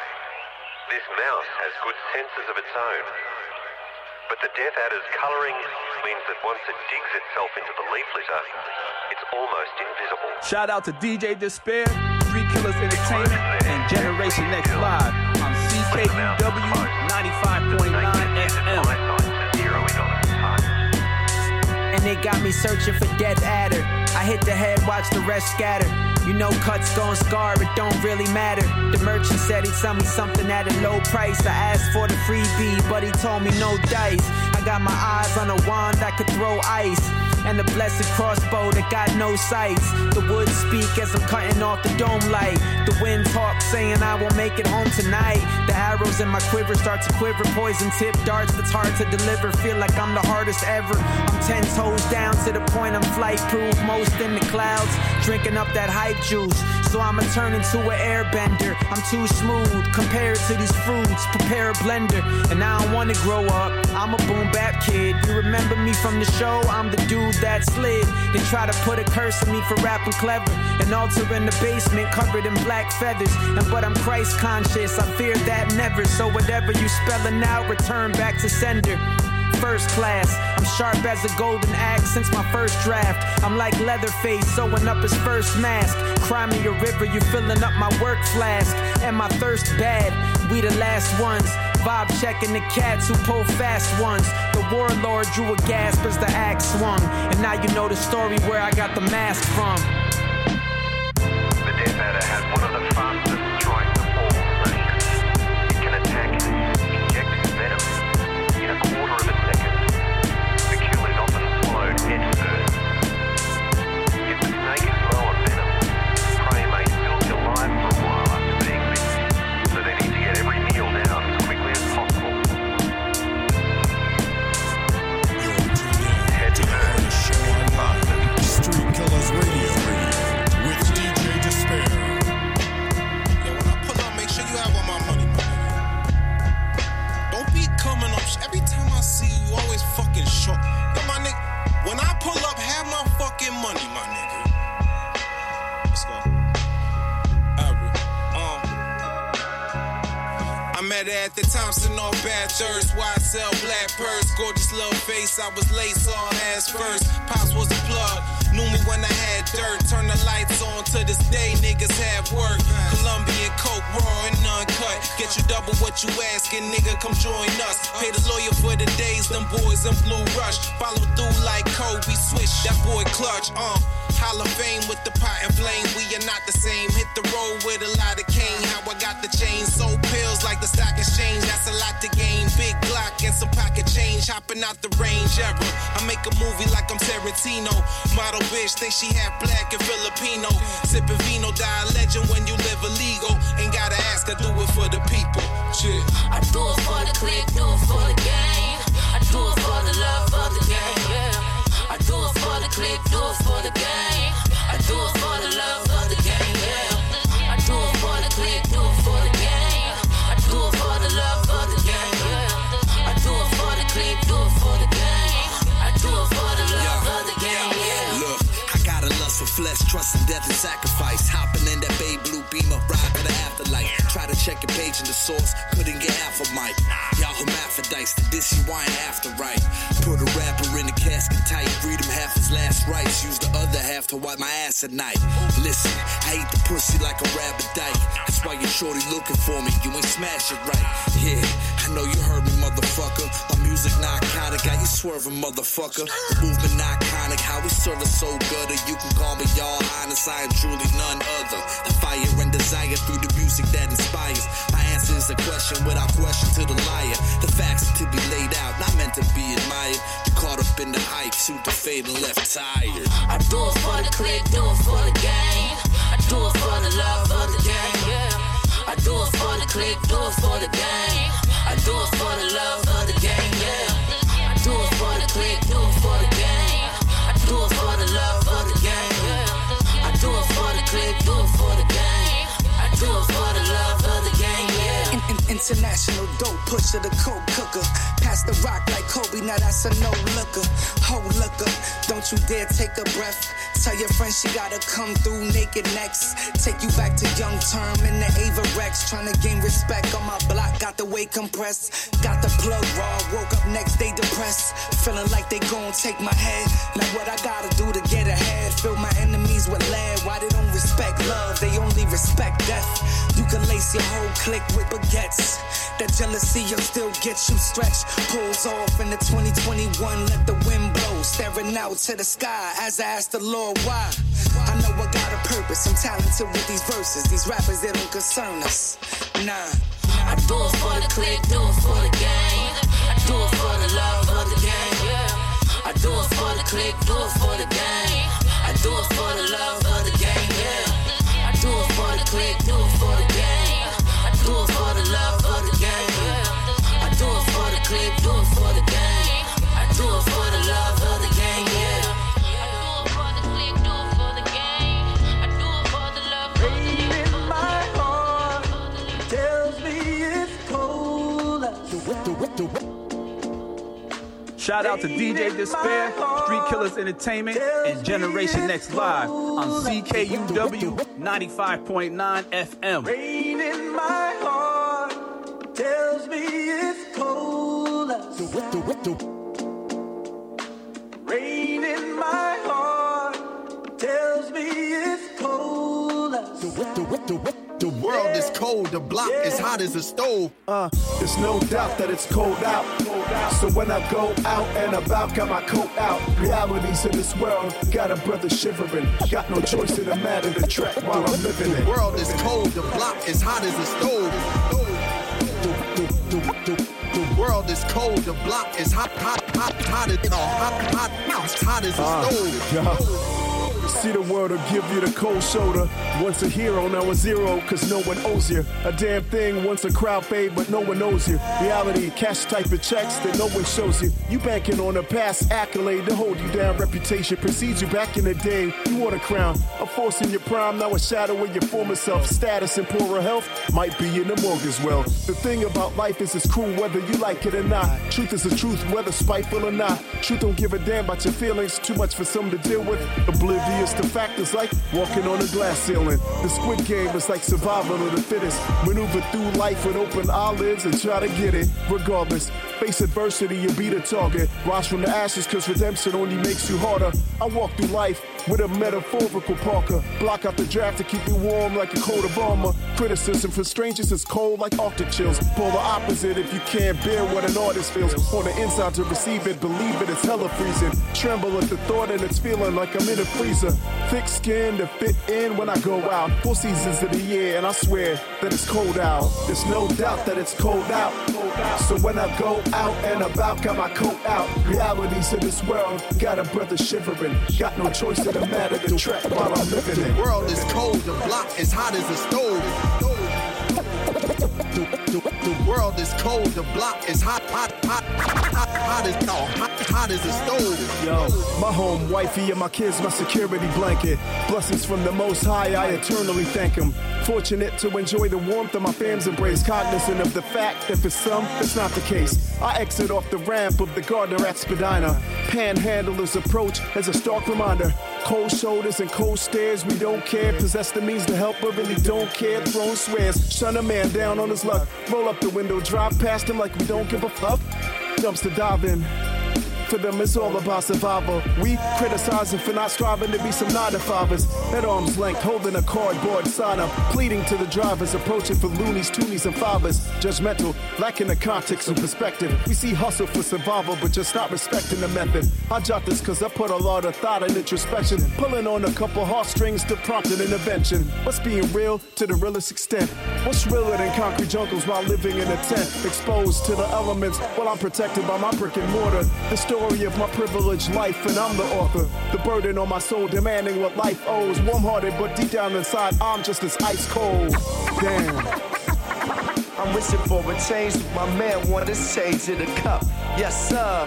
S16: This mouse has good senses of its own. But the death adder's colouring means that once it digs itself into the leaf litter, it's almost invisible.
S5: Shout out to DJ Despair, Street Killers Entertainment, and Generation Next Live on CKUW 95.9 FM.
S23: And they got me searching for Death Adder. I hit the head, watch the rest scatter. You know cuts gon' scar, it don't really matter. The merchant said he'd sell me something at a low price. I asked for the freebie, but he told me no dice. I got my eyes on a wand that could throw ice. And the blessed crossbow that got no sights. The woods speak as I'm cutting off the dome light. The wind talks saying I won't make it home tonight. The arrows in my quiver start to quiver. Poison tip darts that's hard to deliver. Feel like I'm the hardest ever. I'm 10 toes down to the point I'm flight proof. Most in the clouds, drinking up that hype juice. So I'ma turn into an airbender. I'm too smooth compared to these fruits. Prepare a blender. And I don't wanna grow up. I'm a boom bap kid. You remember me from the show? I'm the dude that slid. They try to put a curse on me for rapping clever. An altar in the basement covered in black feathers. But I'm Christ conscious, I fear that never. So whatever you spelling out, return back to sender. First class, I'm sharp as a golden axe since my first draft. I'm like Leatherface sewing up his first mask. Cry me a river, you filling up my work flask. And my thirst bad, we the last ones. Vibe checking the cats who pull fast ones. The warlord drew a gasp as the axe swung. And now you know the story where I got the mask from.
S16: The Death Adder has one of the fastest strikes of all snakes. It can attack, inject its venom in a quarter of a second. The kill is often swallowed head first. If the snake is low on venom, prey may still be alive for a while after being bitten, so they need to get every meal down as quickly as possible. Head first, faster.
S4: Street Killers Radio with DJ Despair.
S14: Yo, when I pull up, make sure you have all my money, my nigga. Don't be coming up. Every time I see you, you always fucking short. Yo, my nigga, when I pull up, have my fucking money, my nigga. Let's go. I met her at the Thompson on Bathurst, YSL black purse, gorgeous little face. I was late, saw her ass first. Pops was a plug, knew me when I had dirt. Turn the lights on, to this day niggas have work. Colombian coke, raw and uncut. Get you double what you asking, nigga, come join us. Pay the lawyer for the days, them boys in Blue Rush. Follow through like Kobe, switch, that boy clutch, Hall of Fame with the pot and flame, we are not the same. Hit the road with a lot of cane. How I got the chain, sold pills like the stock exchange. That's a lot to gain. Big Glock and some pocket change. Hopping out the range ever. I make a movie like I'm Tarantino. Model bitch, think she half black and Filipino. Sipping vino, die a legend when you live illegal. Ain't gotta ask, I do it for the people. Shit.
S9: I do it for the click, do it for the game. I do it for the love of the game, yeah. I do it for the click, do it for the game. I do it for the love of the game, yeah. I do it for the click, do it for the game. I do it for the love of the game, yeah. I do it for the click, do it for the game. I do it for the love of the game, yeah.
S15: Look, I got a lust for flesh, trust in death and sacrifice. Hopping in that Bay Blue Beamer, ride for the afterlife. Try to check a page in the source, couldn't get half a mic. Y'all hermaphrodites, the this you ain't after right. Put a rapper in the casket tight, read him half his last rites. Use the other half to wipe my ass at night. Listen, I eat the pussy like a rabbit dyke. That's why your shorty looking for me, you ain't smash it right. Yeah, I know you heard me, motherfucker. My music narcotic, got you swerving, motherfucker. The movement iconic, how we serve it so good. Or you can call me y'all highness, I am truly none other. The fire and desire through the music that inspires. My answer is a question without question to the liar. The facts are to be laid out, not meant to be admired. You caught up in the hype, shoot the fade and left tired.
S9: I do it for the click, do it for the game. I do it for the love of the game, yeah. I do it for the click, do it for the game. I do it for the love of the game, yeah. I do it for the click, do it for the game. I do it for the love of the game, yeah. I do it for the click, do it for the game. I do it for the love of the game, yeah.
S21: International dope pusher, the coke cooker. Pass the rock like Kobe, now that's a no looker. Ho looker, don't you dare take a breath. Tell your friend she gotta come through naked next. Take you back to young term in the Ava Rex. Tryna gain respect on my block, got the weight compressed. Got the plug raw, woke up next day depressed. Feeling like they gon' take my head. Now what I gotta do to get ahead? Fill my enemies with lead. Why they don't respect love, they only respect death. You can lace your whole clique with baguettes. That jealousy will still get you stretched. Pulls off in the 2021, let the wind blow. Staring out to the sky as I ask the Lord why. I know I got a purpose, I'm talented with these verses. These rappers, they don't concern us, nah.
S9: I do it for the click, do it for the game. I do it for the love of the game, yeah. I do it for the click, do it for the game. I do it for the love of the game, yeah. I do it for the click, do it for the game. I do it for the love of the game, yeah. I do it for the click, do it for the game. I do it for the love of the game, yeah. I do it for the click, do it for the game. I do it for the love of the game.
S21: Pain in my heart tells me it's cold.
S5: Shout out to DJ Despair, Street Killers Entertainment, and Generation Next Live on CKUW 95.9 FM.
S21: Rain in my heart tells me it's cold. Rain in my heart tells me it's cold.
S15: The world is cold, the block is hot as a stove.
S17: There's no doubt that it's cold out. So when I go out and about, got my coat out. Realities in this world, got a brother shivering. Got no choice in the matter to track while I'm living it.
S15: The world is cold, the block is hot as a stove. The world is cold, the block is hot as a stove.
S17: See, the world will give you the cold shoulder. Once a hero, now a zero, cause no one owes you a damn thing. Once a crowd fade, but no one knows you. Reality, cash type of checks that no one shows you. You banking on a past accolade to hold you down. Reputation precedes you back in the day. You want a crown, a force in your prime, now a shadow of your former self. Status and poorer health might be in the morgue as well. The thing about life is it's cruel whether you like it or not. Truth is the truth, whether spiteful or not. Truth don't give a damn about your feelings, too much for some to deal with. Oblivious to factors like walking on a glass ceiling. The Squid Game is like survival of the fittest. Maneuver through life with open eyelids and try to get it. Regardless, face adversity, you be the target. Rise from the ashes cause redemption only makes you harder. I walk through life with a metaphorical Parker. Block out the draft to keep you warm like a coat of armor. Criticism for strangers is cold like Arctic chills. Polar opposite if you can't bear what an artist feels. On the inside to receive it, believe it, it's hella freezing. Tremble at the thought and it's feeling like I'm in a freezer. Thick skin to fit in when I go out. 4 seasons of the year and I swear that it's cold out. There's no doubt that it's cold out. So when I go out and about, got my coat out. Realities in this world, got a brother shivering. Got no choice in the matter to track while I'm living it.
S15: The world is cold, the block is hot as a stove. The world is cold, the block is hot as a stove.
S17: Yo, my home, wifey, and my kids, my security blanket. Blessings from the Most High, I eternally thank Him. Fortunate to enjoy the warmth of my fam's embrace. Cognizant of the fact that for some, it's not the case. I exit off the ramp of the Gardner at Spadina. Panhandlers approach as a stark reminder. Cold shoulders and cold stares, we don't care. Possess the means to help, but really don't care. Throwing swears, shun a man down on his luck. Roll up the window, drive past him like we don't give a fuck. Dumpster diving. For them, it's all about survival. We criticizing for not striving to be some 9-to-5ers. At arm's length, holding a cardboard sign up, pleading to the drivers, approaching for loonies, toonies, and fathers. Judgmental, lacking the context and perspective. We see hustle for survival, but just not respecting the method. I jot this cause I put a lot of thought and introspection, pulling on a couple heartstrings to prompt an intervention. What's being real to the realest extent? What's realer than concrete jungles while living in a tent? Exposed to the elements while I'm protected by my brick and mortar. The story of my privileged life, and I'm the author. The burden on my soul demanding what life owes. Warm-hearted, but deep down inside, I'm just as ice cold. Damn.
S19: I'm wishing for a change, but my man wanted a change in the cup. Yes, sir.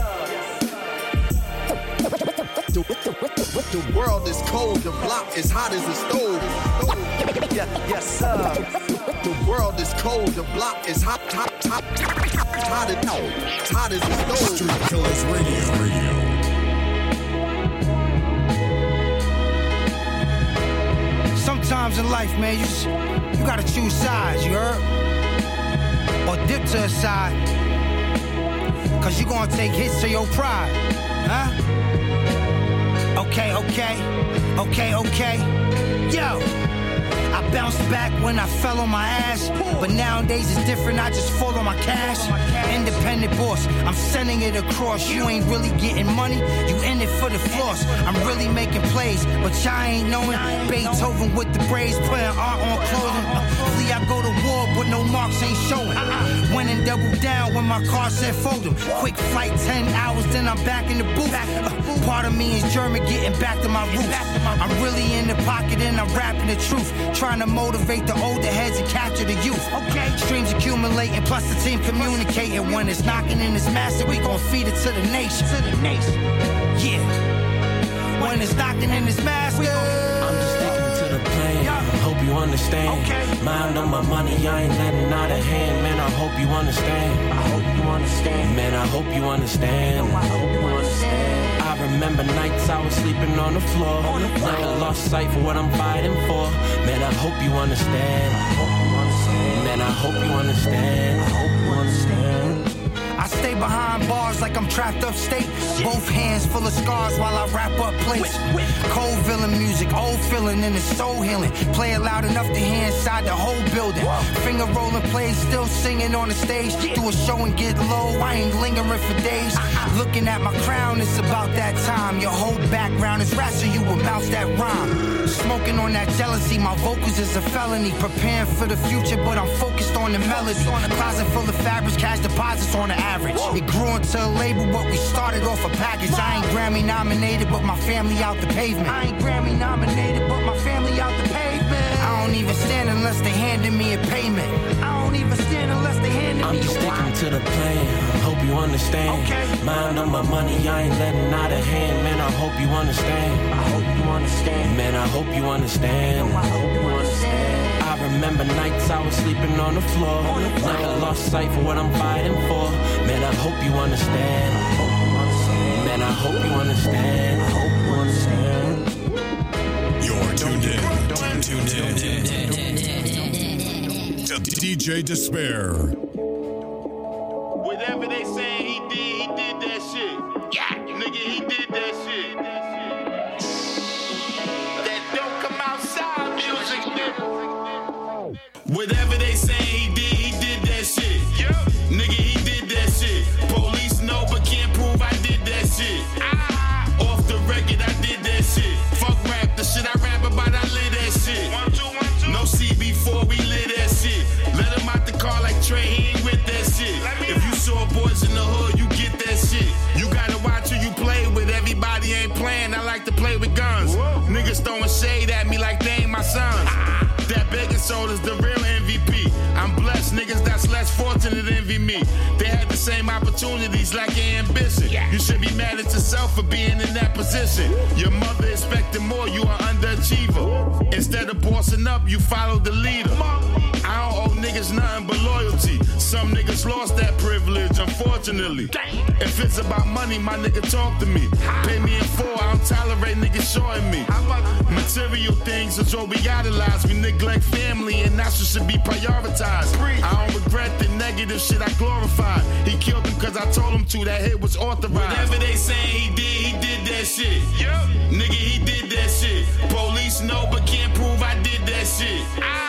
S15: The world is cold, the block is hot as a stove.
S19: Yes, sir.
S15: The world is cold, the block is hot as a stove.
S4: Street Killers Radio.
S22: Sometimes in life, man, you gotta choose sides, you heard? Or dip to a side, cause you gonna take hits to your pride, huh? Okay. Yo, I bounced back when I fell on my ass, but nowadays it's different, I just fall on my cash. Independent boss, I'm sending it across. You ain't really getting money, you in it for the floss. I'm really making plays, but y'all ain't knowing. Beethoven with the braids, putting art on clothing. Flee, I go to war, but no marks ain't showing. Went and doubled down when my car said fold 'em. Quick flight, 10 hours, then I'm back in the booth. Part of me is German, getting back to my roots. I'm really in the pocket and I'm rapping the truth. Trying to motivate the older heads and capture the youth. Okay, streams accumulating, plus the team communicating. When it's knocking in this master, we gon' feed it to the nation. Yeah. When it's knocking in this master,
S24: I'm just sticking to the plan. Hope you understand. Mind on my money, I ain't letting out a hand. Man, I hope you understand. Man, I hope you understand. I remember nights I was sleeping on the floor. Never lost sight for what I'm fighting for. Man, I hope you understand. Man, I hope you understand.
S22: I stay behind bars like I'm trapped upstate. Both hands full of scars while I wrap up plates. Cold villain music, old feeling and it's soul healing. Play it loud enough to hear inside the whole building. Finger rolling plays, still singing on the stage. Do a show and get low, I ain't lingering for days. Looking at my crown, it's about that time. Your whole background is rap, so you will bounce that rhyme. Smoking on that jealousy, my vocals is a felony. Preparing for the future, but I'm focused on the melody. Closet full of fabrics, cash deposits on the average. It grew into a label, but we started off a package. I ain't Grammy nominated, but my family out the pavement. I ain't Grammy nominated, but my family out the pavement. I don't even stand unless they handed me a payment. I don't even stand unless they handed me a
S24: I'm just sticking to the plan. Hope you understand. Okay. Mind on my money, I ain't letting out of hand. Man, I hope you understand. I hope you understand. Man, I hope you understand. I hope you understand. I remember nights I was sleeping on the floor. Never lost sight for what I'm fighting for. Man, I hope you understand. I hope you understand. Man, I hope you understand. I hope you understand.
S4: You're tuned in to DJ Despair.
S1: Whatever they say he did that shit. Yeah, nigga, he did that shit. That don't come outside music, nigga. Whatever they say he did that shit. Nigga, he did that shit. Police know but can't prove I did that shit. Off the record, I did that shit. Fuck rap, the shit I rap about, I live that shit. No CB4, we live that shit. Let him out the car like Trey, he ain't with that shit. If you saw boys in the hood, you get that shit. You gotta watch who you play with, everybody ain't playing, I like to play with guns. Niggas throwing shade at me like they ain't my sons. That begging soda's the real MVP. I'm blessed, niggas that's less fortunate envy me. They had the same opportunities, lacking ambition. You should be mad at yourself for being in that position. Your mother expected more, you an underachiever. Instead of bossing up, you follow the leader. I don't owe niggas nothing but loyalty. Some niggas lost that privilege, unfortunately. If it's about money, my nigga talk to me. Pay me in full, I don't tolerate niggas shorting me. Material things is what we idolize. We neglect family and that's what should be prioritized. I don't regret the negative shit I glorified. He killed him cause I told him to, that hit was authorized. Whatever they say he did that shit. Nigga, he did that shit. Police know but can't prove I did that shit.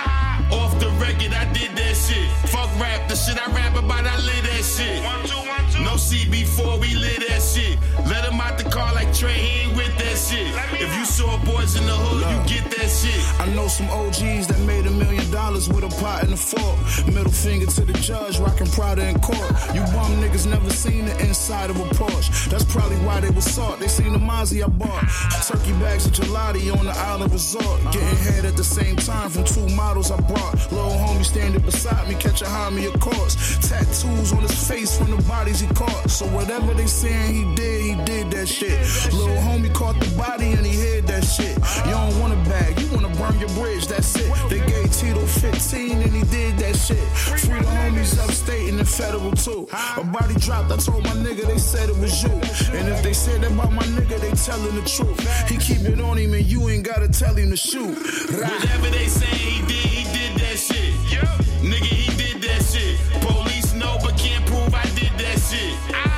S1: Off the record, I did that shit. Fuck rap, the shit I rap about, I live that shit. No CB4, we live that shit. Let him out the car like Trey, he ain't with that shit. If you saw boys in the hood, you get that shit.
S3: I know some OGs that made $1 million with a pot and a fork. Middle finger to the judge, rockin' Prada in court. You bum niggas never seen the inside of a Porsche. That's probably why they was sought. They seen the Mozzie I bought. Turkey bags of gelati on the island resort. Getting head at the same time from 2 models I brought. Little homie standing beside me, catching high me of course. Tattoos on his face from the bodies he caught. So whatever they saying he did that shit. Little homie caught the body and he hid that shit. You don't want a bag, you wanna burn your bridge, that's it. They gave Tito 15 and he did that shit. Free the homies upstate and the federal too. A body dropped, I told my nigga, they said it was you. And if they said that about my nigga, they telling the truth. He keep it on him and you ain't gotta tell him to shoot.
S1: Whatever they say he did that shit. Nigga, he did that shit. Police know but can't prove I did that shit.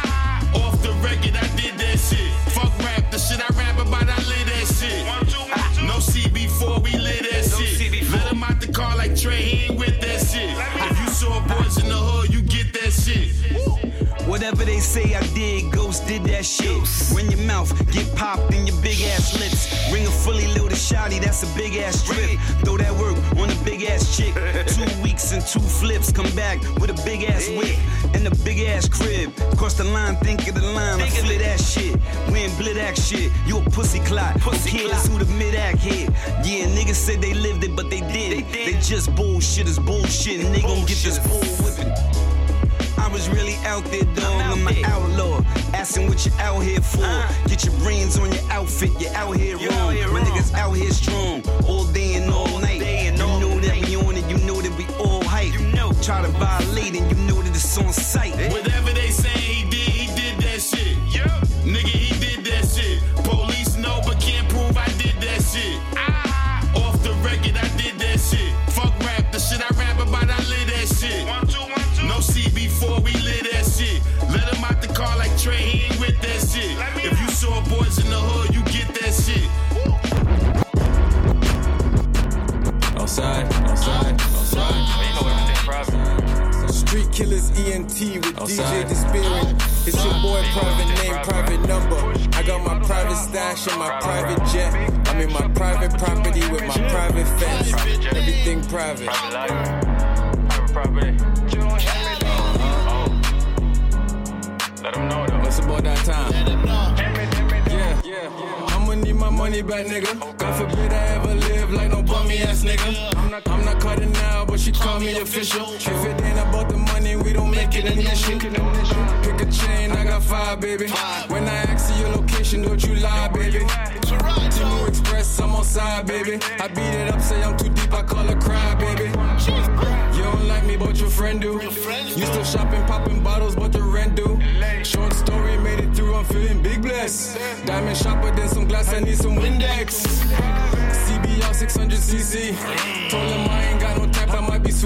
S1: Off the record, I did that shit. Fuck rap, the shit I rap about, I live that shit. No CB4, we live that shit. Let him out the car like Trey, he ain't with that shit. If you saw boys in the hood, you get that shit.
S6: Whatever they say I did, Ghost did that shit. Run your mouth, get popped in your big ass lips. Ring a fully loaded shotty, that's a big ass strip. Throw that work on a big ass chick. 2 weeks and 2 flips, come back with a big ass whip and a big ass crib. Cross the line, think of the line, I flit that shit. We ain't blit act shit, you a pussy clot. Kids who the mid-act hit. Yeah, niggas said they lived it, but they didn't. They just bullshitters, bullshit, and they gon' get this bull whipping. I was really out there, dog. I'm an outlaw. Asking what you out here for. Get your brains on your outfit, you're out here wrong. My niggas out here strong, all day and all night. You know that we on it, you know that we all hype. Try to violate and you know that it's on sight.
S1: Whatever they say he did that shit. Nigga, he did that shit. Police know but can't prove I did that shit. Off the record, I did that shit. Fuck rap, the shit I rap about, I live that shit. No CB4, we live that shit. Let
S12: Killers ENT with DJ Despirit. It's your boy, private name, private number. I got my private stash and my private jet. I'm in my private property with my private fence. Everything private. Private property. Let them know though. It's about that time. Yeah. I'ma need my money back, nigga. God forbid I ever live like no bummy ass nigga. I'm not cutting now, but she call me official. If it ain't about the money, we don't make it an issue. Pick a chain, I got 5, baby. When I ask you your location, don't you lie, baby. Timu Express, I'm on side, baby. I beat it up, say I'm too deep, I call her cry, baby. You don't like me, but your friend do. You still shopping, popping bottles, but the rent do. Short story, made it through, I'm feeling big blessed. Diamond shopper, then some glass, I need some Windex. CBR 600cc. Told him I ain't got